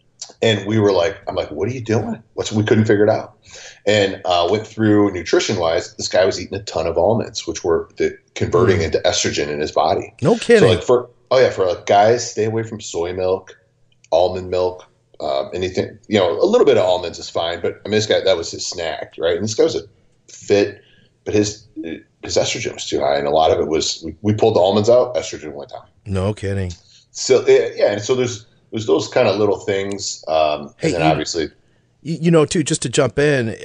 And we were like, I'm like, what are you doing? We couldn't figure it out. And went through nutrition wise, this guy was eating a ton of almonds, which were converting into estrogen in his body. No kidding. So like for guys, stay away from soy milk, almond milk, anything, you know, a little bit of almonds is fine, but I mean, this guy, that was his snack, right? And this guy was a fit, but his estrogen was too high, and a lot of it was we pulled the almonds out, estrogen went down. No kidding. So yeah, and so there's those kind of little things, and then obviously, you know, too, just to jump in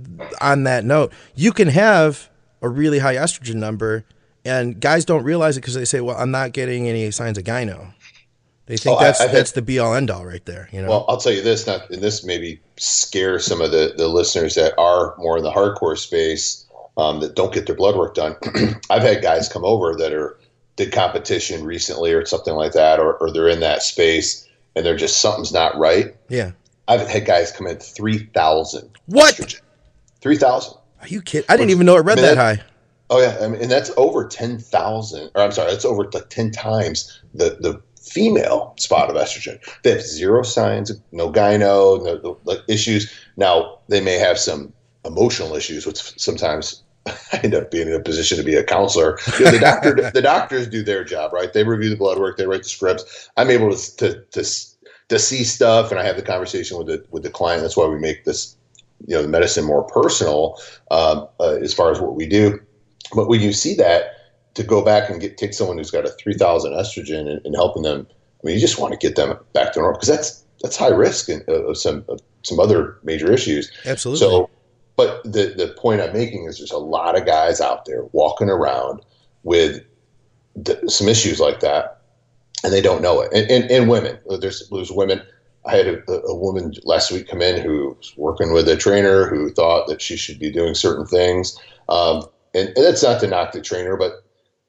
on that note, you can have a really high estrogen number, and guys don't realize it because they say, "Well, I'm not getting any signs of gyno." They think that's the be all end all right there. You know. Well, I'll tell you this, and this maybe scare some of the listeners that are more in the hardcore space. That don't get their blood work done. I've had guys come over that did competition recently or something like that, or they're in that space and they're just, something's not right. Yeah. I've had guys come in 3,000. What? Estrogen. 3,000. Are you kidding? I didn't even know it read that high. Oh yeah. I mean, and that's over 10,000, or I'm sorry, that's over like 10 times the female spot of estrogen. They have zero signs, no gyno, no issues. Now they may have some emotional issues, which sometimes I end up being in a position to be a counselor. The doctors do their job, right? They review the blood work, they write the scripts. I'm able to see stuff, and I have the conversation with the client. That's why we make this, the medicine more personal as far as what we do. But when you see that, to go back and take someone who's got a 3,000 estrogen and helping them, I mean, you just want to get them back to normal, because that's high risk of some other major issues. Absolutely. So, but the point I'm making is there's a lot of guys out there walking around with some issues like that, and they don't know it. And women, there's women. I had a woman last week come in who was working with a trainer who thought that she should be doing certain things. And that's not to knock the trainer, but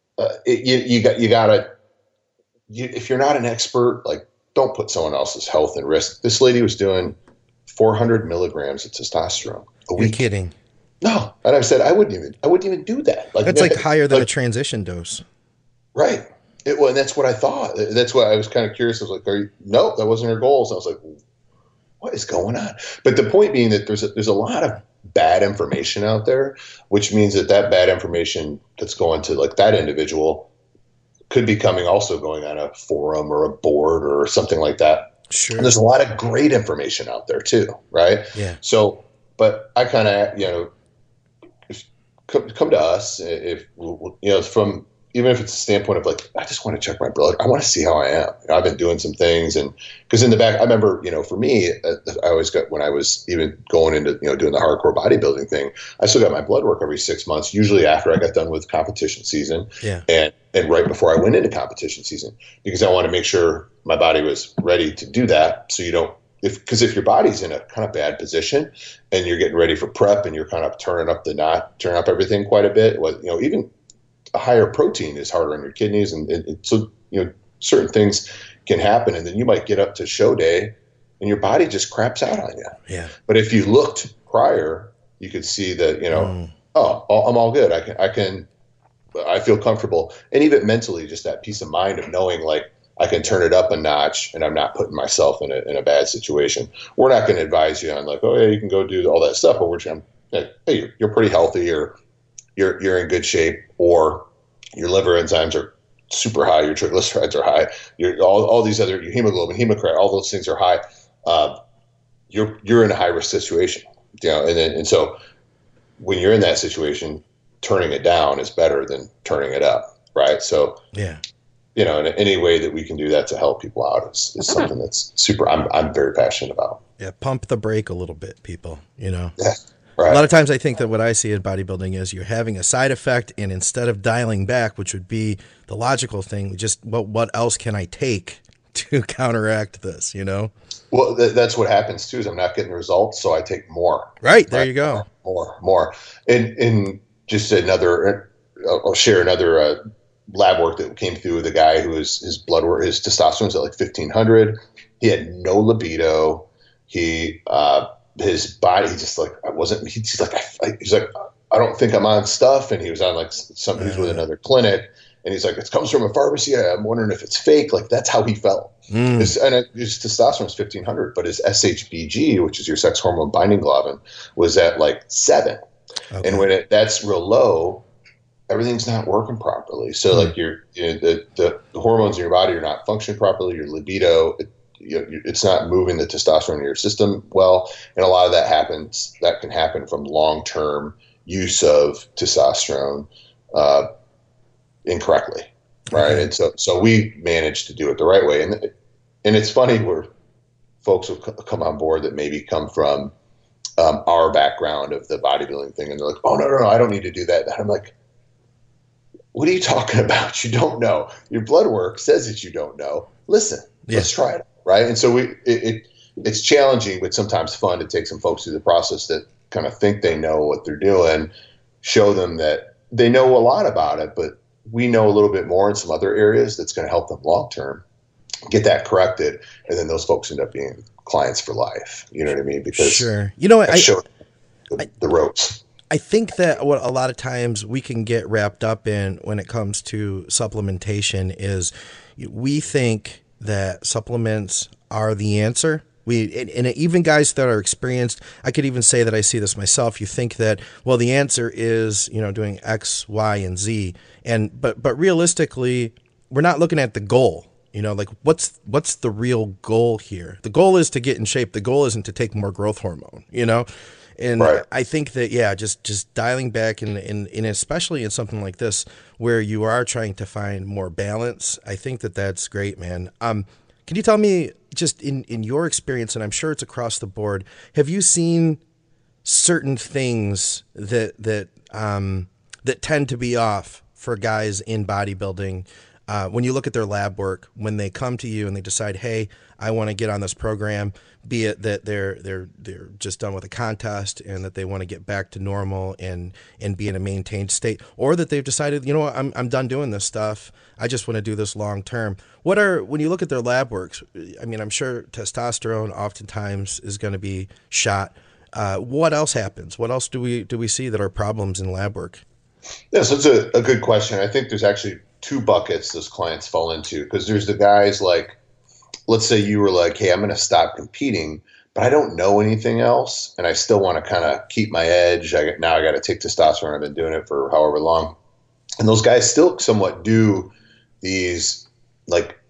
you gotta, if you're not an expert, like, don't put someone else's health in risk. This lady was doing 400 milligrams of testosterone a week. You're kidding. No. And I said, I wouldn't even do that. That's like higher than a transition dose. Right. And that's what I thought. That's why I was kind of curious. I was like, no, that wasn't her goals. I was like, what is going on? But the point being that there's a lot of bad information out there, which means that bad information that's going to, like, that individual could be also going on a forum or a board or something like that. Sure. And there's a lot of great information out there too, right? Yeah. So, but I kind of, come to us from, even if it's a standpoint of like, I just want to check my blood. I want to see how I am. I've been doing some things, and because in the back, I remember, for me, I always got, when I was even going into, doing the hardcore bodybuilding thing, I still got my blood work every 6 months, usually after I got done with competition season. Yeah. And right before I went into competition season, because I want to make sure my body was ready to do that. So you don't, because if your body's in a kind of bad position and you're getting ready for prep and you're kind of turning up everything quite a bit, even a higher protein is harder on your kidneys, and so certain things can happen, and then you might get up to show day and your body just craps out on you. Yeah. But if you looked prior, you could see that I'm all good. I feel comfortable, and even mentally, just that peace of mind of knowing, like, I can turn it up a notch and I'm not putting myself in a bad situation. We're not going to advise you on, like, oh yeah, you can go do all that stuff, but we're just, hey, you're pretty healthy, or you're in good shape, or your liver enzymes are super high, your triglycerides are high, all these other, your hemoglobin, hemocrit, all those things are high. You're in a high risk situation, and so when you're in that situation, turning it down is better than turning it up, right? So yeah, in any way that we can do that to help people out is something that's super. I'm very passionate about. Yeah, pump the brake a little bit, people. Yeah. Right. A lot of times I think that what I see in bodybuilding is you're having a side effect, and instead of dialing back, which would be the logical thing, just what else can I take to counteract this, Well, that's what happens too, is I'm not getting results, so I take more. Right, there you go. More. And just I'll share another lab work that came through with a guy who his blood work, his testosterone was at like 1,500. He had no libido. His body, he's like, I don't think I'm on stuff. And he was on like somebody who's with another clinic. And he's like, it comes from a pharmacy. I'm wondering if it's fake. Like, that's how he felt. His testosterone was 1,500, but his SHBG, which is your sex hormone binding globulin, was at like 7. Okay. And when that's real low, everything's not working properly. So like the hormones in your body are not functioning properly. Your libido, it's not moving the testosterone in your system well, and a lot of that can happen from long-term use of testosterone incorrectly, right? Mm-hmm. And so we managed to do it the right way, and it's funny where folks will come on board that maybe come from our background of the bodybuilding thing, and they're like, oh no, I don't need to do that. And I'm like, what are you talking about? You don't know. Your blood work says that you don't know. Listen, let's try it. Right. And so it's challenging, but sometimes fun to take some folks through the process that kind of think they know what they're doing, show them that they know a lot about it, but we know a little bit more in some other areas that's going to help them long term, get that corrected. And then those folks end up being clients for life. You know what I mean? Because sure. I showed the ropes. I think that what a lot of times we can get wrapped up in when it comes to supplementation is we think that supplements are the answer And even guys that are experienced, I could even say that I see this myself. You think that, well, the answer is, doing X, Y, and Z. But realistically, we're not looking at the goal. Like what's the real goal here? The goal is to get in shape. The goal isn't to take more growth hormone, And Right. I think that, just dialing back and especially in something like this where you are trying to find more balance, I think that that's great, man. Can you tell me, just in your experience, and I'm sure it's across the board, have you seen certain things that tend to be off for guys in bodybuilding? When you look at their lab work, when they come to you and they decide, hey, I want to get on this program, be it that they're just done with a contest and that they want to get back to normal and be in a maintained state, or that they've decided, what, I'm done doing this stuff. I just want to do this long term. When you look at their lab works, I mean, I'm sure testosterone oftentimes is going to be shot. What else happens? What else do we see that are problems in lab work? Yeah, so it's a good question. I think there's actually two buckets those clients fall into, because there's the guys like, let's say you were like, hey, I'm going to stop competing, but I don't know anything else, and I still want to kind of keep my edge. Now I got to take testosterone. I've been doing it for however long. And those guys still somewhat do these like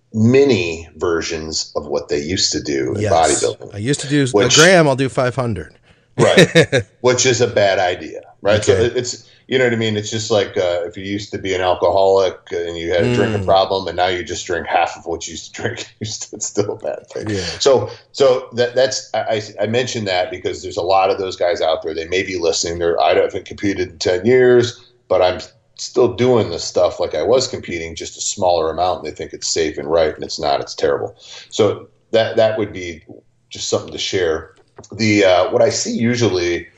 mini versions of what they used to do in bodybuilding. I used to do a gram, I'll do 500. Right. Which is a bad idea, right? Okay. So it's, you know what I mean? It's just like if you used to be an alcoholic and you had a drinking problem, and now you just drink half of what you used to drink, it's still a bad thing. Yeah. So that's I mentioned that because there's a lot of those guys out there. They may be listening. I haven't competed in 10 years, but I'm still doing this stuff like I was competing, just a smaller amount, and they think it's safe and right, and it's not. It's terrible. So that would be just something to share. The what I see usually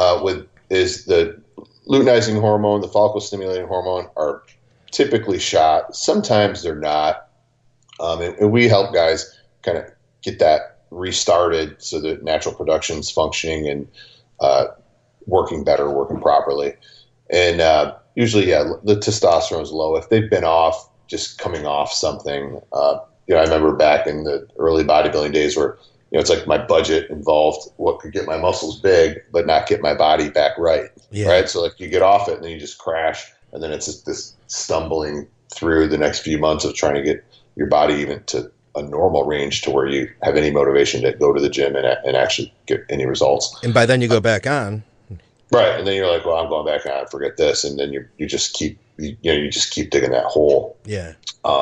is the luteinizing hormone, the follicle stimulating hormone are typically shot. Sometimes they're not, and we help guys kind of get that restarted so that natural production's functioning and working better, working properly. And usually, the testosterone is low if they've been off, just coming off something. I remember back in the early bodybuilding days where it's like my budget involved what could get my muscles big, but not get my body back right. Yeah. Right. So like you get off it and then you just crash. And then it's just this stumbling through the next few months of trying to get your body even to a normal range to where you have any motivation to go to the gym and actually get any results. And by then you go back on. Right. And then you're like, well, I'm going back on, forget this. And then you just keep digging that hole. Yeah.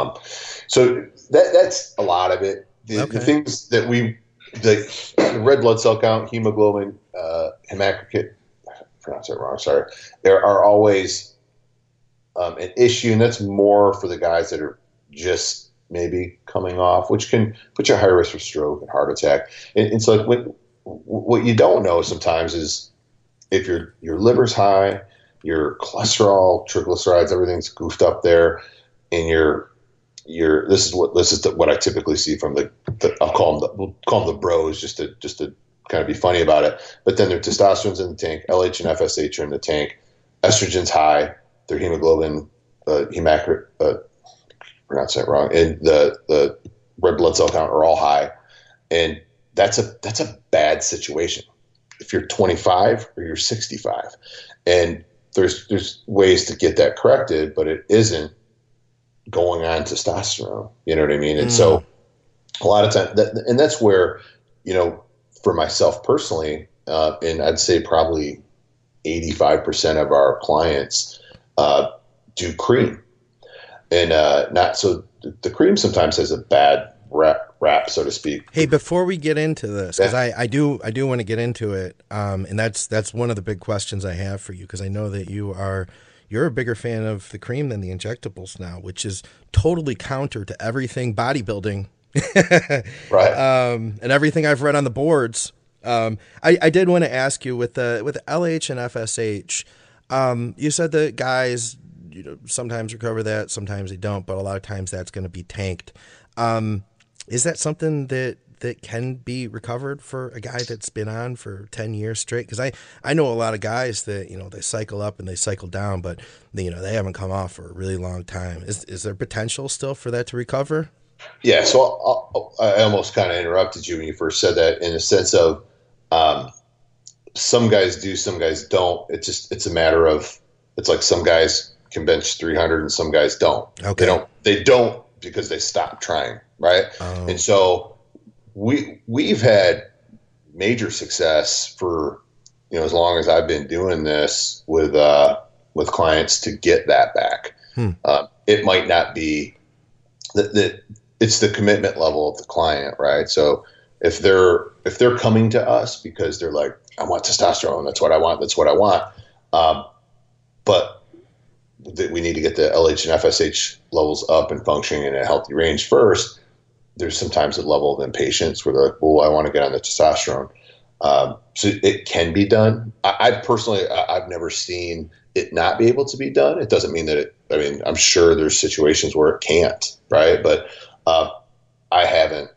So that's a lot of it. The things that the red blood cell count, hemoglobin, hematocrit, I pronounced it wrong, sorry, there are always an issue, and that's more for the guys that are just maybe coming off, which can put you at high risk for stroke and heart attack. And it's like what you don't know sometimes is if your liver's high, your cholesterol, triglycerides, everything's goofed up there, and this is what I typically see from we'll call them the bros just to kind of be funny about it. But then their testosterone's in the tank, LH and FSH are in the tank, estrogen's high, their hemoglobin, hematocrit, pronounce that wrong, and the red blood cell count are all high, and that's a bad situation if you're 25 or you're 65, and there's ways to get that corrected, but it isn't going on testosterone, you know what I mean? And so a lot of times, and that's where, for myself personally, and I'd say probably 85% of our clients do cream, and not so the cream sometimes has a bad rap, so to speak. Hey, before we get into this, because I do want to get into it, and that's one of the big questions I have for you, because I know that you're a bigger fan of the cream than the injectables now, which is totally counter to everything bodybuilding. Right. And everything I've read on the boards. I did want to ask you with LH and FSH, you said that guys, sometimes recover that, sometimes they don't, but a lot of times that's going to be tanked. Is that something that can be recovered for a guy that's been on for 10 years straight? Because I know a lot of guys that, they cycle up and they cycle down, but they haven't come off for a really long time. Is there potential still for that to recover? Yeah, so I almost kind of interrupted you when you first said that, in the sense of some guys do, some guys don't. It's a matter of, it's like some guys can bench 300 and some guys don't. Okay. They don't because they stopped trying, right? Oh. And so we've had major success for, as long as I've been doing this with clients to get that back. It might not be that it's the commitment level of the client, right? So if they're coming to us because they're like, I want testosterone, that's what I want. But we need to get the LH and FSH levels up and functioning in a healthy range first. There's sometimes a level of impatience where they're like, well, I want to get on the testosterone. So it can be done. I personally, I've never seen it not be able to be done. It doesn't mean that I'm sure there's situations where it can't, right? But I haven't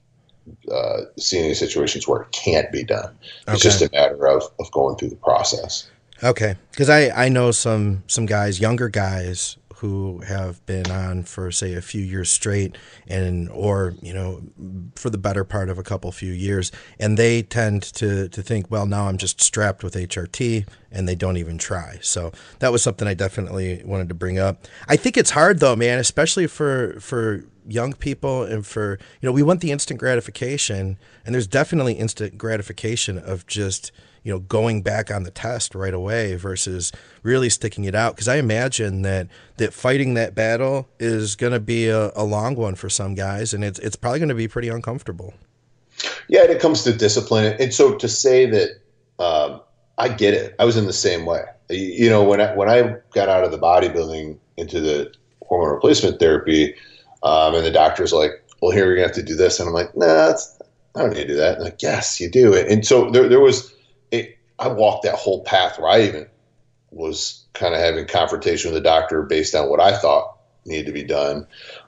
seen any situations where it can't be done. It's just a matter of going through the process. Okay. Because I know some guys, younger guys, who have been on for, say, a few years straight, or for the better part of a few years, and they tend to think, well, now I'm just strapped with HRT, and they don't even try. So that was something I definitely wanted to bring up. I think it's hard though, man, especially for young people, and for, we want the instant gratification, and there's definitely instant gratification of just, going back on the test right away versus really sticking it out. Because I imagine that fighting that battle is going to be a long one for some guys, and it's probably going to be pretty uncomfortable. Yeah, and it comes to discipline. And so to say that, I get it. I was in the same way. When I got out of the bodybuilding into the hormone replacement therapy, and the doctor's like, well, here you're going to have to do this. And I'm like, nah, I don't need to do that. And like, yes, you do. And so there was, I walked that whole path where I even was kind of having confrontation with the doctor based on what I thought needed to be done.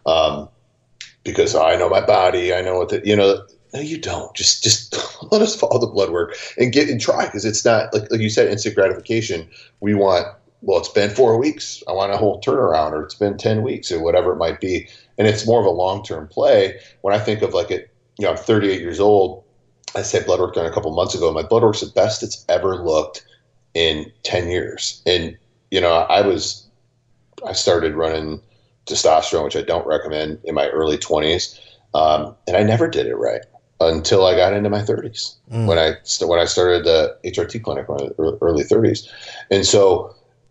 Because I know my body, I know what no, you don't. Just let us follow the blood work and try. Cause it's not like you said, instant gratification. We want, well, it's been 4 weeks. I want a whole turnaround, or it's been 10 weeks or whatever it might be. And it's more of a long-term play. When I think of I'm 38 years old. I said blood work done a couple months ago. My blood work's the best it's ever looked in 10 years. And, I started running testosterone, which I don't recommend, in my early 20s. And I never did it right until I got into my 30s when I started the HRT clinic in the early 30s. And so,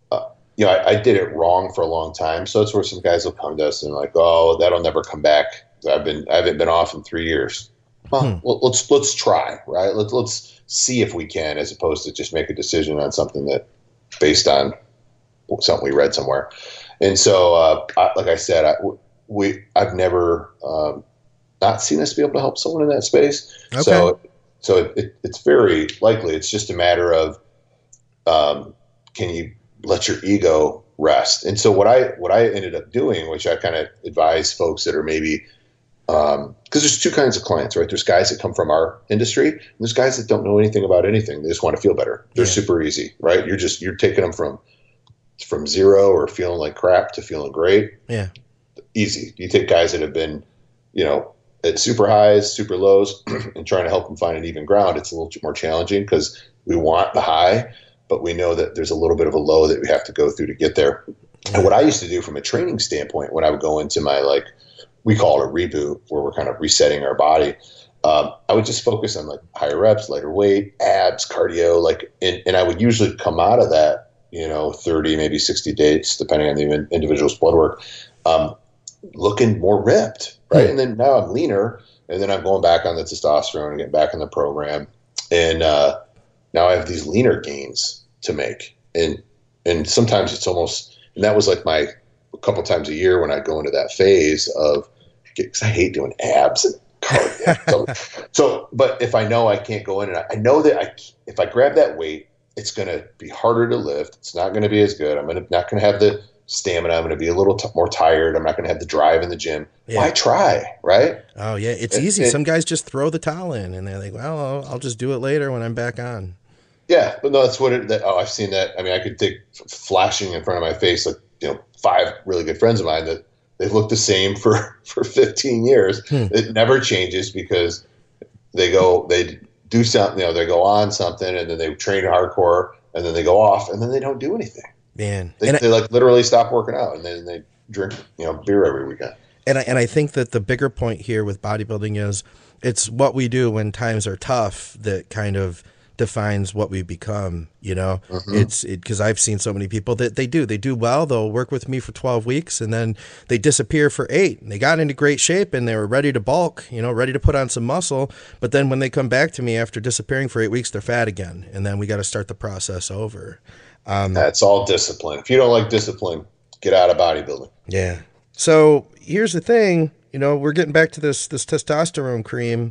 I did it wrong for a long time. So that's where some guys will come to us and like, oh, that'll never come back. I haven't been off in 3 years. Well, let's try, right? Let's see if we can, as opposed to just make a decision on something that based on something we read somewhere. And so, like I said, I've never not seen us be able to help someone in that space. Okay. So it's very likely it's just a matter of can you let your ego rest? And so what I ended up doing, which I kind of advise folks that are maybe because there's two kinds of clients, right? There's guys that come from our industry, and there's guys that don't know anything about anything. They just want to feel better. They're super easy, right? You're taking them from zero or feeling like crap to feeling great. Yeah. Easy. You take guys that have been, at super highs, super lows, and trying to help them find an even ground. It's a little more challenging because we want the high, but we know that there's a little bit of a low that we have to go through to get there. And what I used to do from a training standpoint, when I would go into my we call it a reboot, where we're kind of resetting our body. I would just focus on higher reps, lighter weight, abs, cardio, and I would usually come out of that, 30, maybe 60 days, depending on the individual's blood work, looking more ripped, right? And then now I'm leaner, and then I'm going back on the testosterone and getting back in the program. And now I have these leaner gains to make. And sometimes it's almost, and that was a couple times a year when I go into that phase of, because I hate doing abs and cardio. But if I know I can't go in, and I know that if I grab that weight, it's going to be harder to lift. It's not going to be as good. I'm not going to have the stamina. I'm going to be a little more tired. I'm not going to have the drive in the gym. Yeah. Why try, right? Oh yeah, it's easy. Some guys just throw the towel in, and they're like, "Well, I'll just do it later when I'm back on." Yeah, but no, that's what I've seen that. I mean, I could take flashing in front of my face 5 really good friends of mine that they've looked the same for 15 years. It never changes because they do something, they go on something and then they train hardcore and then they go off and then they don't do anything. Man, They like literally stop working out and then they drink, beer every weekend. And I think that the bigger point here with bodybuilding is it's what we do when times are tough that kind of defines what we become, It's because I've seen so many people that they do well. They'll work with me for 12 weeks and then they disappear for 8 and they got into great shape and they were ready to bulk, ready to put on some muscle. But then when they come back to me after disappearing for 8 weeks, they're fat again. And then we got to start the process over. That's all discipline. If you don't like discipline, get out of bodybuilding. Yeah. So here's the thing, we're getting back to this testosterone cream.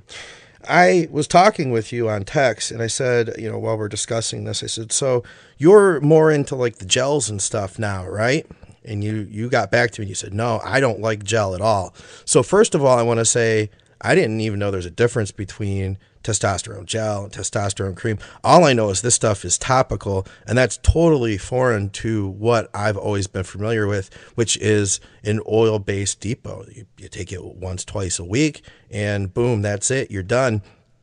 I was talking with you on text and I said, while we're discussing this, I said, so you're more into like the gels and stuff now, right? And you got back to me and you said, no, I don't like gel at all. So first of all, I want to say, I didn't even know there's a difference between testosterone gel and testosterone cream. All I know is this stuff is topical, and that's totally foreign to what I've always been familiar with, which is an oil-based depot. You take it once, twice a week, and boom, that's it. You're done.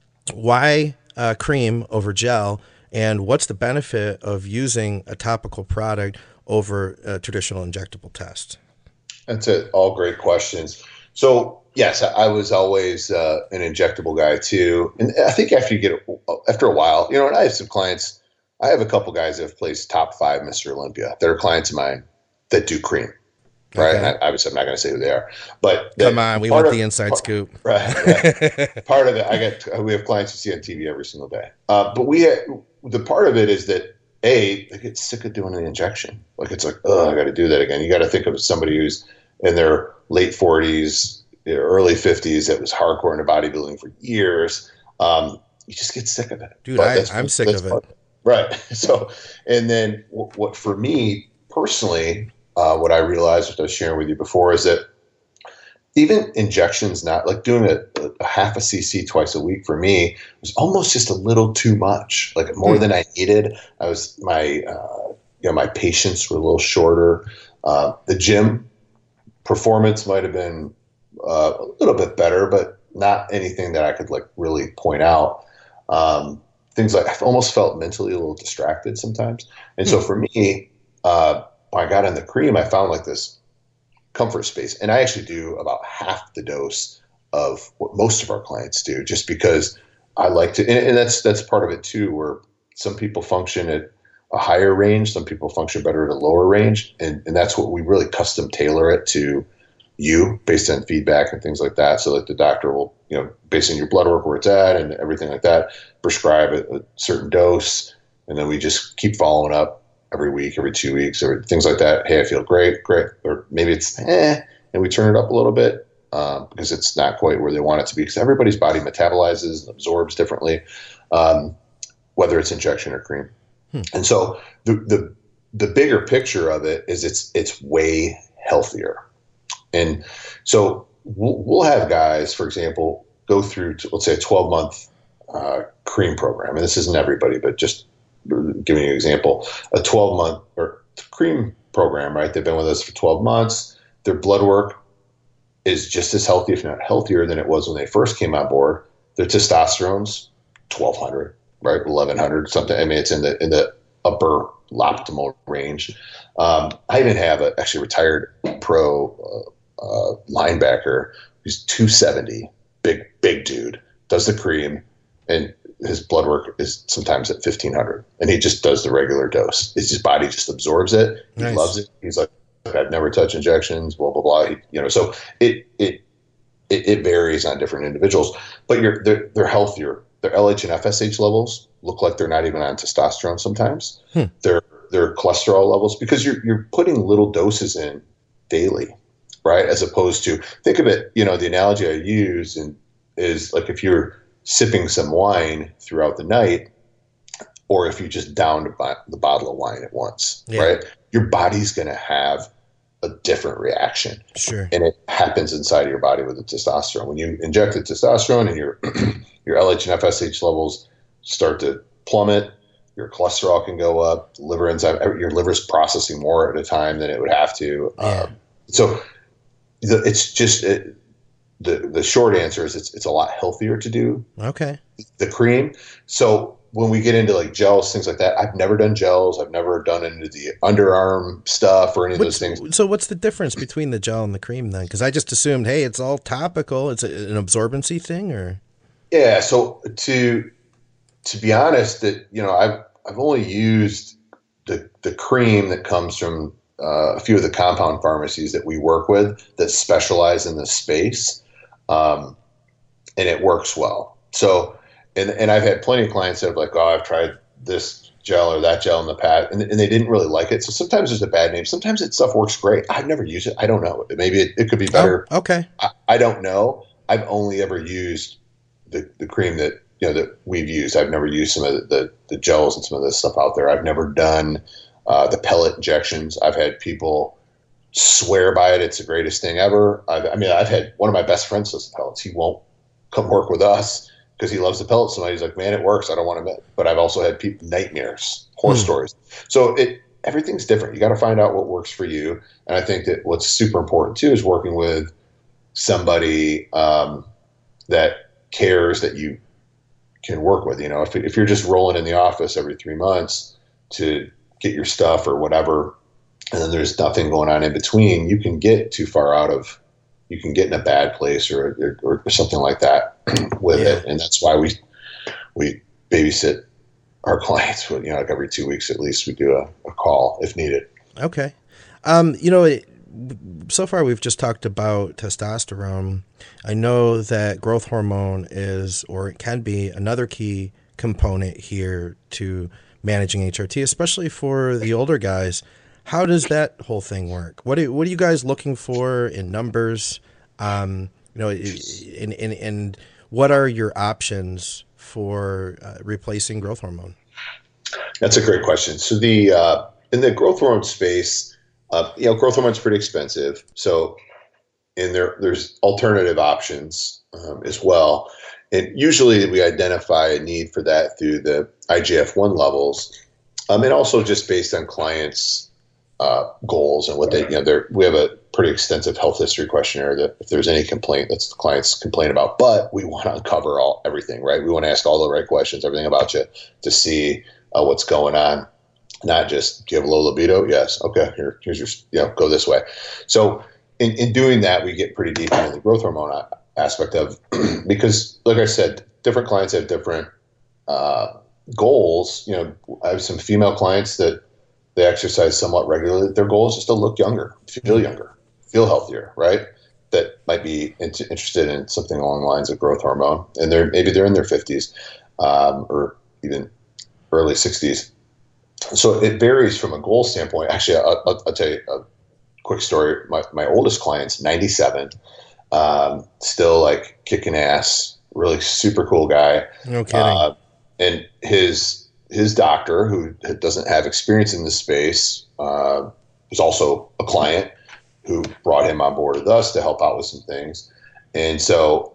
Why cream over gel, and what's the benefit of using a topical product over a traditional injectable test? That's it. All great questions. So yes, I was always an injectable guy too. And I think after a while, and I have some clients, I have a couple guys that have placed top 5 Mr. Olympia. They're clients of mine that do cream. Right. Okay. And obviously I'm not going to say who they are, but come on, we want the inside scoop. Right. Part of it, we have clients who see on TV every single day. But the part of it is that they get sick of doing the injection. Like it's like, oh, I got to do that again. You got to think of somebody who's in their late 40s, early 50s that was hardcore into bodybuilding for years. You just get sick of it. Dude, I'm sick of it. Right. So, and then what for me personally, what I realized, what I was sharing with you before, is that even injections, not like doing a half a cc twice a week for me was almost just a little too much, like more than I needed. My patience were a little shorter. The gym performance might have been a little bit better, but not anything that I could like really point out. Things like I almost felt mentally a little distracted sometimes. And so for me, when I got in the cream, I found like this comfort space. And I actually do about half the dose of what most of our clients do, just because I like to, and that's part of it too, where some people function at a higher range, some people function better at a lower range. And that's what we really custom tailor it to you based on feedback and things like that. So that the doctor will, based on your blood work, where it's at and everything like that, prescribe a certain dose. And then we just keep following up every week, every 2 weeks, or things like that. Hey, I feel great. Or maybe it's, and we turn it up a little bit because it's not quite where they want it to be, because everybody's body metabolizes and absorbs differently, whether it's injection or cream. And so the bigger picture of it is it's way healthier. And so we'll have guys, for example, go through, let's say, a 12-month cream program. And this isn't everybody, but just giving you an example, a 12-month or cream program, right? They've been with us for 12 months. Their blood work is just as healthy, if not healthier, than it was when they first came on board. Their testosterone's 1,200, right? 1,100, something. I mean, it's in the upper optimal range. I even have a actually retired pro linebacker who's 270, big dude, does the cream, and his blood work is sometimes at 1,500, and he just does the regular dose. His body just absorbs it. He loves it. He's like, I've never touched injections, blah, blah, blah. So it varies on different individuals, but they're healthier. Their LH and FSH levels look like they're not even on testosterone sometimes. Their cholesterol levels, because you're putting little doses in daily, right? As opposed to, think of it, the analogy I use is like if you're sipping some wine throughout the night, or if you just downed the bottle of wine at once, right? Your body's going to have a different reaction. Sure. And it happens inside of your body with the testosterone. When you inject the testosterone and your LH and FSH levels start to plummet, your cholesterol can go up, your liver's processing more at a time than it would have to. So it's just the short answer is it's a lot healthier to do Okay. the cream. So when we get into like gels, things like that, I've never done gels. I've never done into the underarm stuff or any of those things. So what's the difference between the gel and the cream then? Because I just assumed, hey, it's all topical. It's an absorbency thing, or Yeah. So to be honest, that I've only used the cream that comes from a few of the compound pharmacies that we work with that specialize in this space, and it works well. So. And I've had plenty of clients that have like, oh, I've tried this gel or that gel in the past, and they didn't really like it. So sometimes there's a bad name. Sometimes it stuff works great. I've never used it. I don't know. Maybe it could be better. Oh, okay. I don't know. I've only ever used the cream that that we've used. I've never used some of the gels and some of this stuff out there. I've never done the pellet injections. I've had people swear by it. It's the greatest thing ever. I've had one of my best friends does the pellets. He won't come work with us because he loves the pellets. So he's like, man, it works. I don't want to admit. But I've also had nightmares, horror stories. So everything's different. You got to find out what works for you. And I think that what's super important too is working with somebody that cares that you can work with. If you're just rolling in the office every 3 months to get your stuff or whatever, and then there's nothing going on in between, you can get too far out of. You can get in a bad place or something like that with it. And that's why we babysit our clients with, like every 2 weeks, at least we do a call if needed. Okay. So far we've just talked about testosterone. I know that growth hormone is, or it can be, another key component here to managing HRT, especially for the older guys. How does that whole thing work? What are you guys looking for in numbers? And what are your options for replacing growth hormone? That's a great question. So in the growth hormone space, growth hormone is pretty expensive. So there's alternative options as well. And usually we identify a need for that through the IGF-1 levels, and also just based on clients' goals and what they, we have a pretty extensive health history questionnaire that if there's any complaint, that's the clients complain about, but we want to uncover everything, right? We want to ask all the right questions, everything about you to see what's going on, not just, do you have a low libido? Yes. Okay. Here's your, go this way. So in doing that, we get pretty deep into the growth hormone aspect of, because like I said, different clients have different goals. I have some female clients that they exercise somewhat regularly. Their goal is just to look younger, feel younger, feel healthier, right? That might be interested in something along the lines of growth hormone. And maybe they're in their 50s or even early 60s. So it varies from a goal standpoint. Actually, I'll tell you a quick story. My oldest client's 97, still like kicking ass, really super cool guy. No kidding. And his doctor, who doesn't have experience in this space, is also a client who brought him on board with us to help out with some things. And so,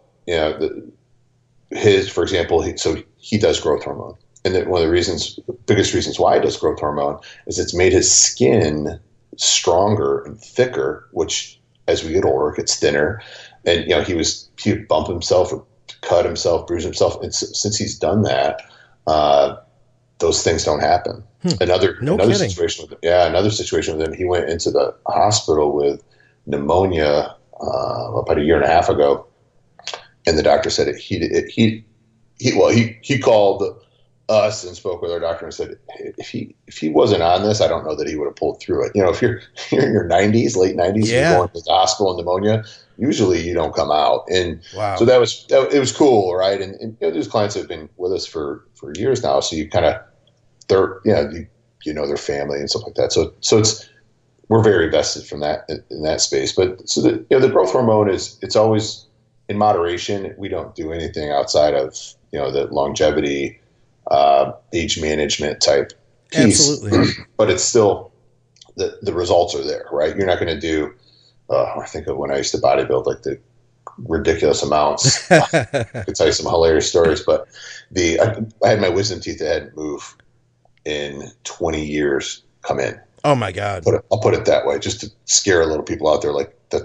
for example, he does growth hormone. And then one of the biggest reasons why he does growth hormone is it's made his skin stronger and thicker, which as we get older, it gets thinner. And, he would bump himself or cut himself, bruise himself. And since he's done that, those things don't happen. Another situation with him, he went into the hospital with pneumonia about a year and a half ago, and the doctor said he called us and spoke with our doctor and said, if he wasn't on this, I don't know that he would have pulled through it. If you're in your 90s, late 90s, you're going to the hospital with pneumonia, usually you don't come out. And so it was cool, right? And these clients have been with us for years now, so you kind of their family and stuff like that. So we're very vested from that in that space. But so the growth hormone it's always in moderation. We don't do anything outside of the longevity, age management type piece. Absolutely. But it's still the results are there, right? You're not going to do. I think of when I used to bodybuild, like the ridiculous amounts. I could tell you some hilarious stories, but I had my wisdom teeth that hadn't moved in 20 years come in. Oh my God. I'll put it that way, just to scare a little people out there. Like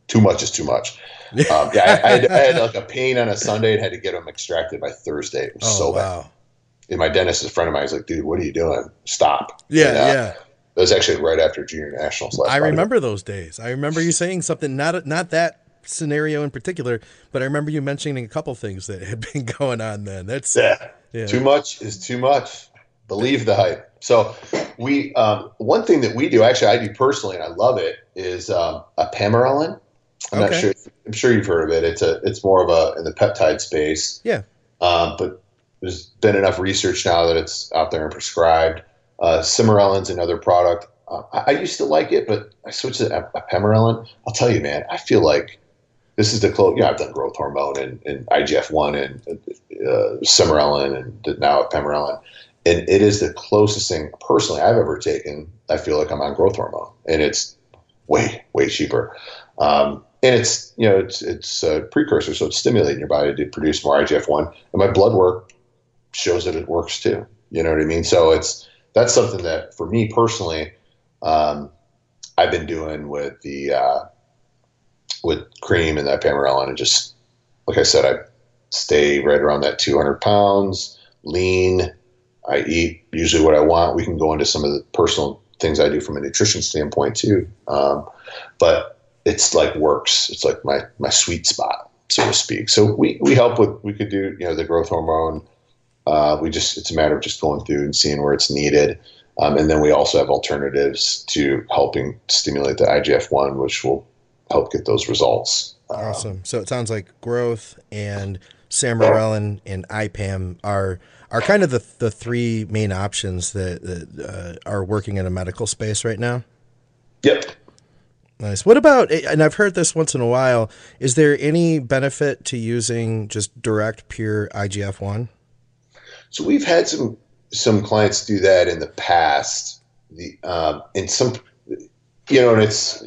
too much is too much. I had like a pain on a Sunday and had to get them extracted by Thursday. It was so bad. And my dentist is a friend of mine. He's like, dude, what are you doing? Stop. Yeah. It was actually right after Junior Nationals last I remember those days. I remember you saying something, not that scenario in particular, but I remember you mentioning a couple things that had been going on then. That's Too much is too much. Believe the hype. So we one thing that we do, actually I do personally, and I love it, is a Pamarelin. I'm sure you've heard of it. It's more of in the peptide space. Yeah. But there's been enough research now that it's out there and prescribed. Cimarelin's another product. I used to like it, but I switched to Pamarelin. I'll tell you, man, I feel like this is the close. I've done growth hormone and IGF-1 and Cimarelin and now Pamarelin. And it is the closest thing personally I've ever taken. I feel like I'm on growth hormone, and it's way, way cheaper. And it's a precursor, so it's stimulating your body to produce more IGF-1. And my blood work shows that it works too. You know what I mean? So that's something that for me personally, I've been doing with cream and that Pamarelin, and just like I said, I stay right around that 200 pounds, lean. I eat usually what I want. We can go into some of the personal things I do from a nutrition standpoint too. But it's like works. It's like my sweet spot, so to speak. So we help with, we could do, the growth hormone. It's a matter of just going through and seeing where it's needed. And then we also have alternatives to helping stimulate the IGF-1, which will help get those results. Awesome. So it sounds like growth and Samarelin and IPAM are kind of the three main options that are working in a medical space right now. Yep. Nice. What about, and I've heard this once in a while, is there any benefit to using just direct pure IGF-1? So we've had some clients do that in the past. And some, and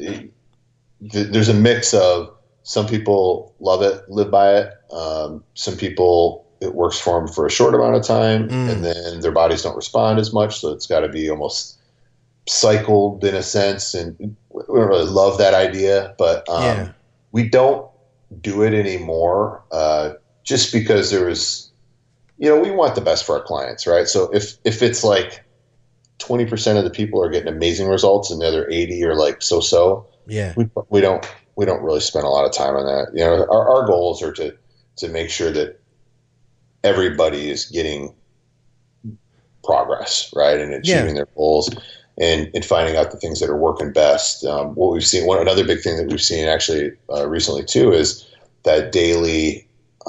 there's a mix of some people love it, live by it. Some people, it works for them for a short amount of time, and then their bodies don't respond as much. So it's got to be almost cycled in a sense. And we don't really love that idea, but we don't do it anymore just because there was, we want the best for our clients, right? So if it's like 20% of the people are getting amazing results and the other 80 are like so, we don't really spend a lot of time on that. Our goals are to make sure that everybody is getting progress, right, and achieving their goals, and finding out the things that are working best. What we've seen, another big thing that we've seen actually recently too, is that daily,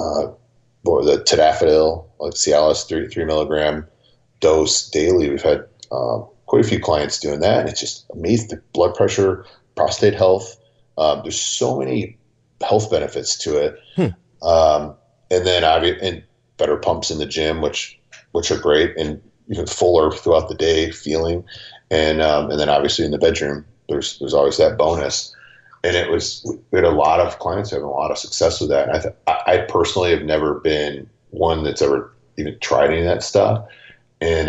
or the tadalafil, like Cialis, 3 milligram dose daily. We've had quite a few clients doing that, and it's just amazing. The blood pressure, prostate health. There's so many health benefits to it. And then and better pumps in the gym, which are great, and even fuller throughout the day feeling. And then obviously in the bedroom, there's always that bonus. And we had a lot of clients having a lot of success with that. And I personally have never been one that's ever even tried any of that stuff. And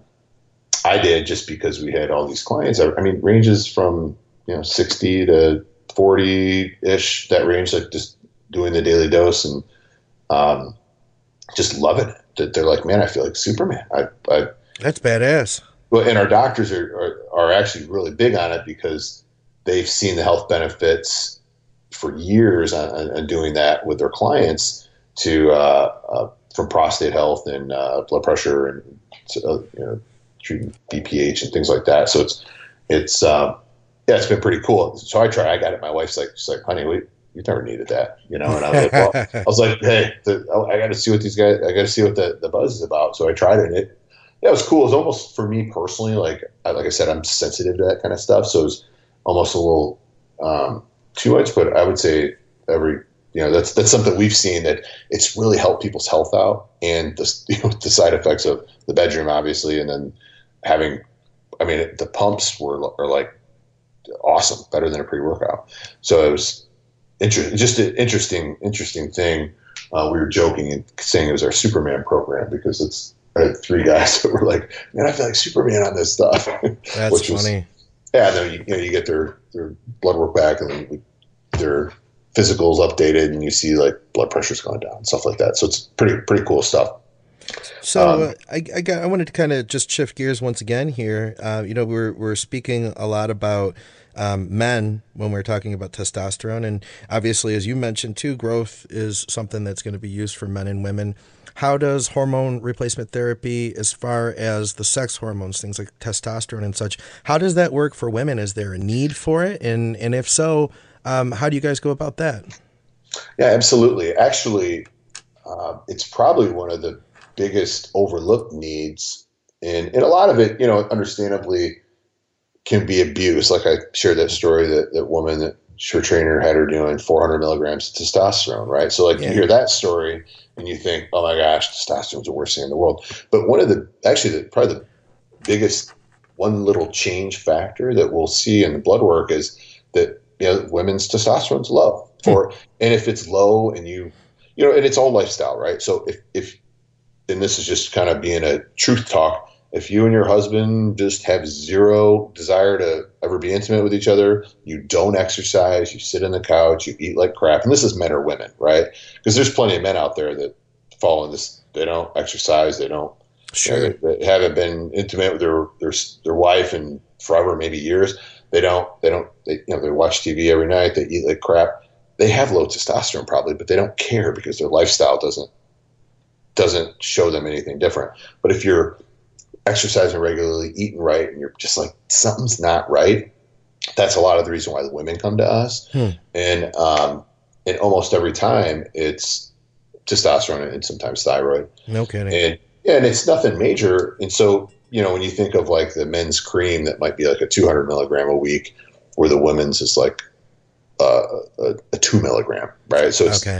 I did, just because we had all these clients. I mean, ranges from 60 to 40-ish, that range, like just doing the daily dose and just loving it. That they're like, man, I feel like Superman. That's badass. Well, and our doctors are actually really big on it, because they've seen the health benefits for years on doing that with their clients from prostate health and blood pressure and treating BPH and things like that. So it's been pretty cool. So I got it. My wife's like, she's like, honey, you never needed that, And I was like, hey, I got to see what the buzz is about. So I tried it, and it was cool. It was almost, for me personally, like I said, I'm sensitive to that kind of stuff. So it was almost a little too much, but I would say that's something we've seen, that it's really helped people's health out, and the side effects of the bedroom, obviously, and then the pumps are like awesome, better than a pre-workout. So it was just an interesting thing. We were joking and saying it was our Superman program, because I had 3 guys that were like, man, I feel like Superman on this stuff. That's funny. And then you get their blood work back, and then we their physicals updated, and you see like blood pressure's going down and stuff like that. So it's pretty cool stuff. So I wanted to kind of just shift gears once again here. We're speaking a lot about men when we're talking about testosterone, and obviously, as you mentioned too, growth is something that's going to be used for men and women. How does hormone replacement therapy, as far as the sex hormones, things like testosterone and such, how does that work for women? Is there a need for it, and if so, how do you guys go about that? Yeah, absolutely. Actually, it's probably one of the biggest overlooked needs, and a lot of it, understandably, can be abuse. Like I shared that story, that woman that her trainer had her doing 400 milligrams of testosterone, right? So you hear that story and you think, oh my gosh, testosterone's the worst thing in the world. But probably the biggest one little change factor that we'll see in the blood work is that women's testosterone's low. And if it's low, and and it's all lifestyle, right? So if and this is just kind of being a truth talk, if you and your husband just have zero desire to ever be intimate with each other, you don't exercise, you sit on the couch, you eat like crap, and this is men or women, right? Because there's plenty of men out there that fall in this. They don't exercise, they don't. Sure. They haven't been intimate with their wife in forever, maybe years. They watch TV every night, they eat like crap. They have low testosterone probably, but they don't care because their lifestyle doesn't show them anything different. But if you're exercising regularly, eating right, and you're just like, something's not right, that's a lot of the reason why the women come to us. And almost every time it's testosterone and sometimes thyroid. No kidding. And it's nothing major. And so, when you think of like the men's cream that might be like a 200 milligram a week, where the women's is like a 2 milligram, right? So it's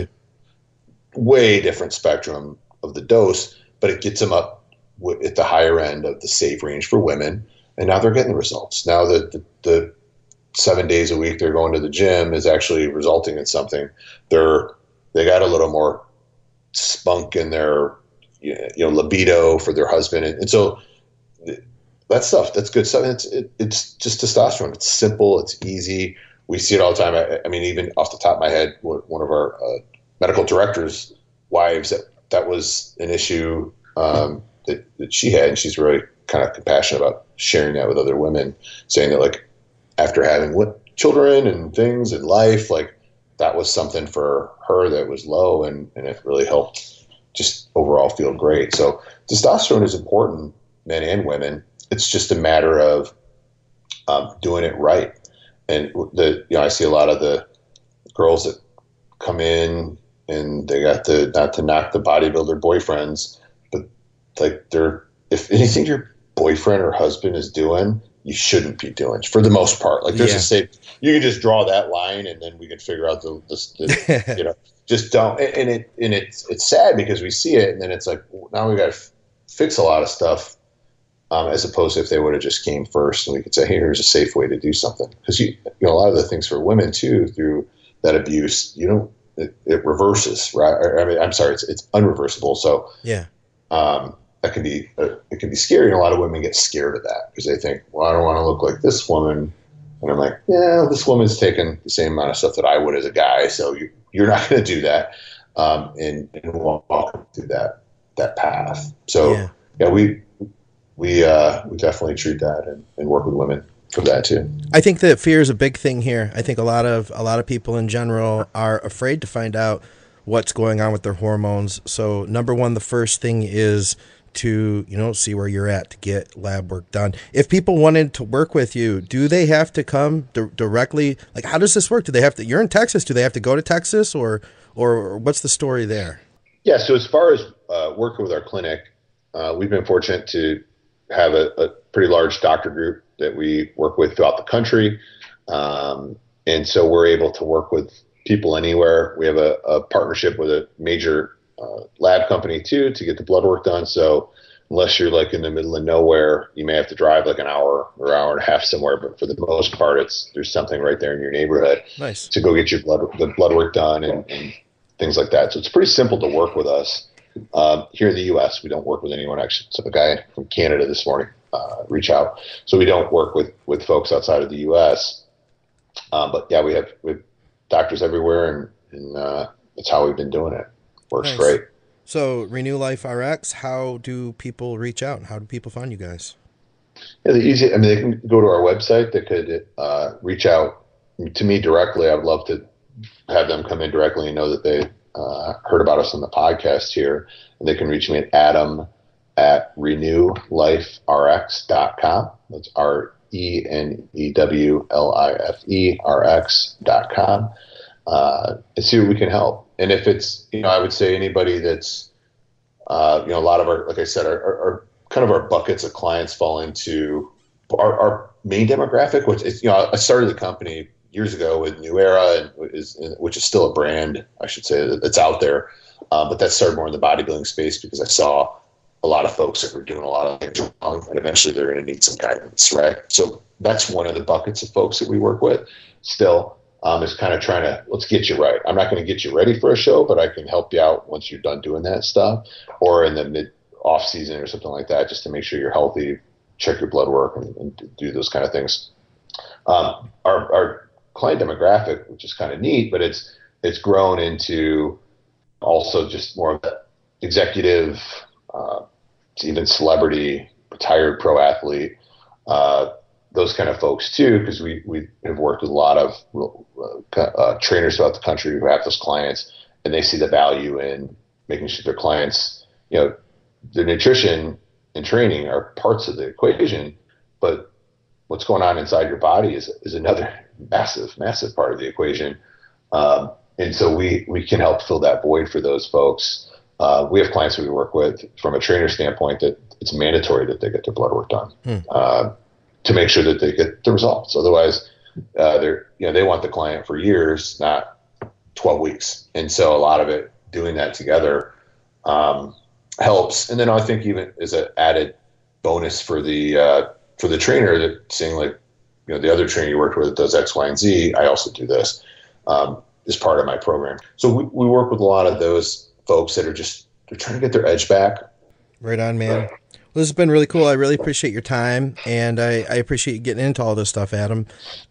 way different spectrum of the dose, but it gets them up at the higher end of the safe range for women. And now they're getting the results. Now that the 7 days a week they're going to the gym is actually resulting in something. They got a little more spunk in their libido for their husband. And so that stuff, that's good stuff. It's just testosterone. It's simple. It's easy. We see it all the time. I mean, even off the top of my head, one of our medical director's wives, that was an issue that she had, and she's really kind of compassionate about sharing that with other women, saying that like after having children and things in life, like that was something for her that was low, and it really helped just overall feel great. So testosterone is important, men and women. It's just a matter of doing it right. And I see a lot of the girls that come in and they got not to knock the bodybuilder boyfriends, but like if anything your boyfriend or husband is doing, you shouldn't be doing, for the most part. Like there's a safe, you can just draw that line and then we can figure out the just don't. And it's sad because we see it and then it's like, now we got to fix a lot of stuff. As opposed to if they would have just came first and we could say, hey, here's a safe way to do something. Because a lot of the things for women too, through that abuse, it reverses, right? I mean, I'm sorry, it's unreversible. So yeah, that can be it can be scary, and a lot of women get scared of that because they think, well, I don't want to look like this woman. And I'm like, yeah, this woman's taking the same amount of stuff that I would as a guy, so you're not going to do that, and walk through that path. So we definitely treat that and work with women for that too. I think that fear is a big thing here. I think a lot of people in general are afraid to find out what's going on with their hormones. So number one, the first thing is to, see where you're at, to get lab work done. If people wanted to work with you, do they have to come directly? Like, how does this work? Do they have to, you're in Texas, do they have to go to Texas or what's the story there? Yeah. So as far as working with our clinic, we've been fortunate to have a pretty large doctor group that we work with throughout the country. And so we're able to work with people anywhere. We have a partnership with a major lab company too, to get the blood work done. So unless you're like in the middle of nowhere, you may have to drive like an hour or hour and a half somewhere. But for the most part, there's something right there in your neighborhood. Nice. To go get the blood work done and things like that. So it's pretty simple to work with us. Here in the U.S., we don't work with anyone. Actually, so a guy from Canada this morning reach out. So we don't work with folks outside of the U.S. But yeah, we have doctors everywhere, and that's how we've been doing it. Works Nice. great. So Renew Life RX, how do people reach out? How do people find you guys? Yeah, they can go to our website. They could reach out to me directly. I would love to have them come in directly and know that they heard about us on the podcast here. And they can reach me at adam@renewliferx.com. That's RENEWLIFERX.com. And see what we can help. And if it's, I would say anybody that's, a lot of our, like I said, our kind of our buckets of clients fall into our main demographic, which is, I started the company years ago with New Era, which is still a brand, I should say, that's out there. But that started more in the bodybuilding space because I saw a lot of folks that were doing a lot of things wrong, and eventually they're going to need some guidance, right? So that's one of the buckets of folks that we work with still, is kind of trying to, let's get you right. I'm not going to get you ready for a show, but I can help you out once you're done doing that stuff, or in the mid off season or something like that, just to make sure you're healthy, check your blood work, and do those kind of things. Our client demographic, which is kind of neat, but it's grown into also just more of that executive, even celebrity, retired pro athlete, those kind of folks too, because we have worked with a lot of trainers throughout the country who have those clients, and they see the value in making sure their clients, their nutrition and training are parts of the equation, but what's going on inside your body is another massive part of the equation. And so we can help fill that void for those folks. We have clients we work with from a trainer standpoint that it's mandatory that they get their blood work done to make sure that they get the results. Otherwise, they want the client for years, not 12 weeks. And so a lot of it, doing that together helps. And then I think even as an added bonus for the trainer, that saying like, the other trainer you worked with that does X, Y, and Z, I also do this as part of my program. So we work with a lot of those folks that they're trying to get their edge back. Right on, man. Well, this has been really cool. I really appreciate your time, and I appreciate you getting into all this stuff, Adam.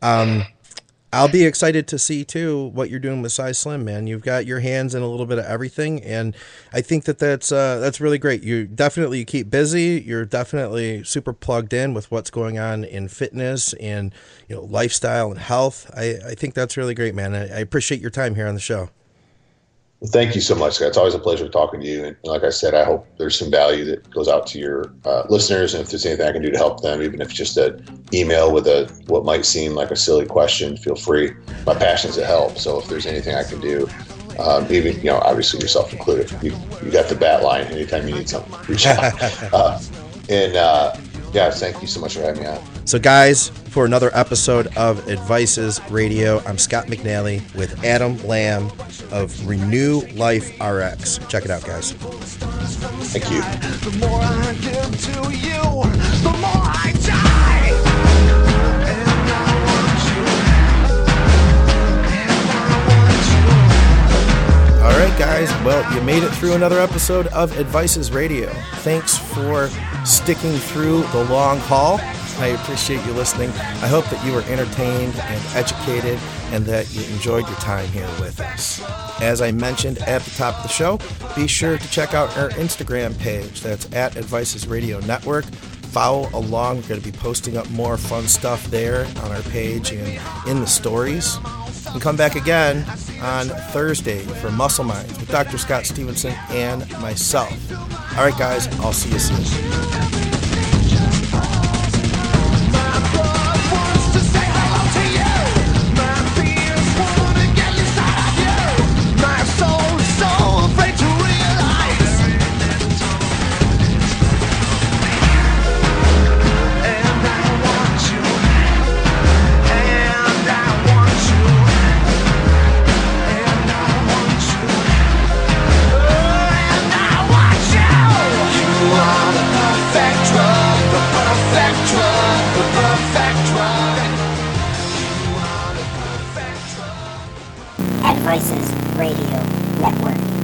I'll be excited to see, too, what you're doing with Size Slim, man. You've got your hands in a little bit of everything, and I think that's really great. You keep busy. You're definitely super plugged in with what's going on in fitness and lifestyle and health. I think that's really great, man. I appreciate your time here on the show. Well, thank you so much, Scott. It's always a pleasure talking to you. And like I said, I hope there's some value that goes out to your listeners. And if there's anything I can do to help them, even if it's just an email with what might seem like a silly question, feel free. My passion is to help. So if there's anything I can do, even, obviously yourself included, you got the bat line anytime you need something. Reach out. Thank you so much for having me on. So guys, for another episode of Advices Radio, I'm Scott McNally with Adam Lamb of Renew Life RX. Check it out, guys. Thank you. The more I give to you, the more I die. And I want you. All right, guys. Well, you made it through another episode of Advices Radio. Thanks for sticking through the long haul. I appreciate you listening. I hope that you were entertained and educated and that you enjoyed your time here with us. As I mentioned at the top of the show, be sure to check out our Instagram page. That's at Advices Radio Network. Follow along. We're going to be posting up more fun stuff there on our page and in the stories. And come back again on Thursday for Muscle Minds with Dr. Scott Stevenson and myself. All right, guys, I'll see you soon. Advices Radio Network.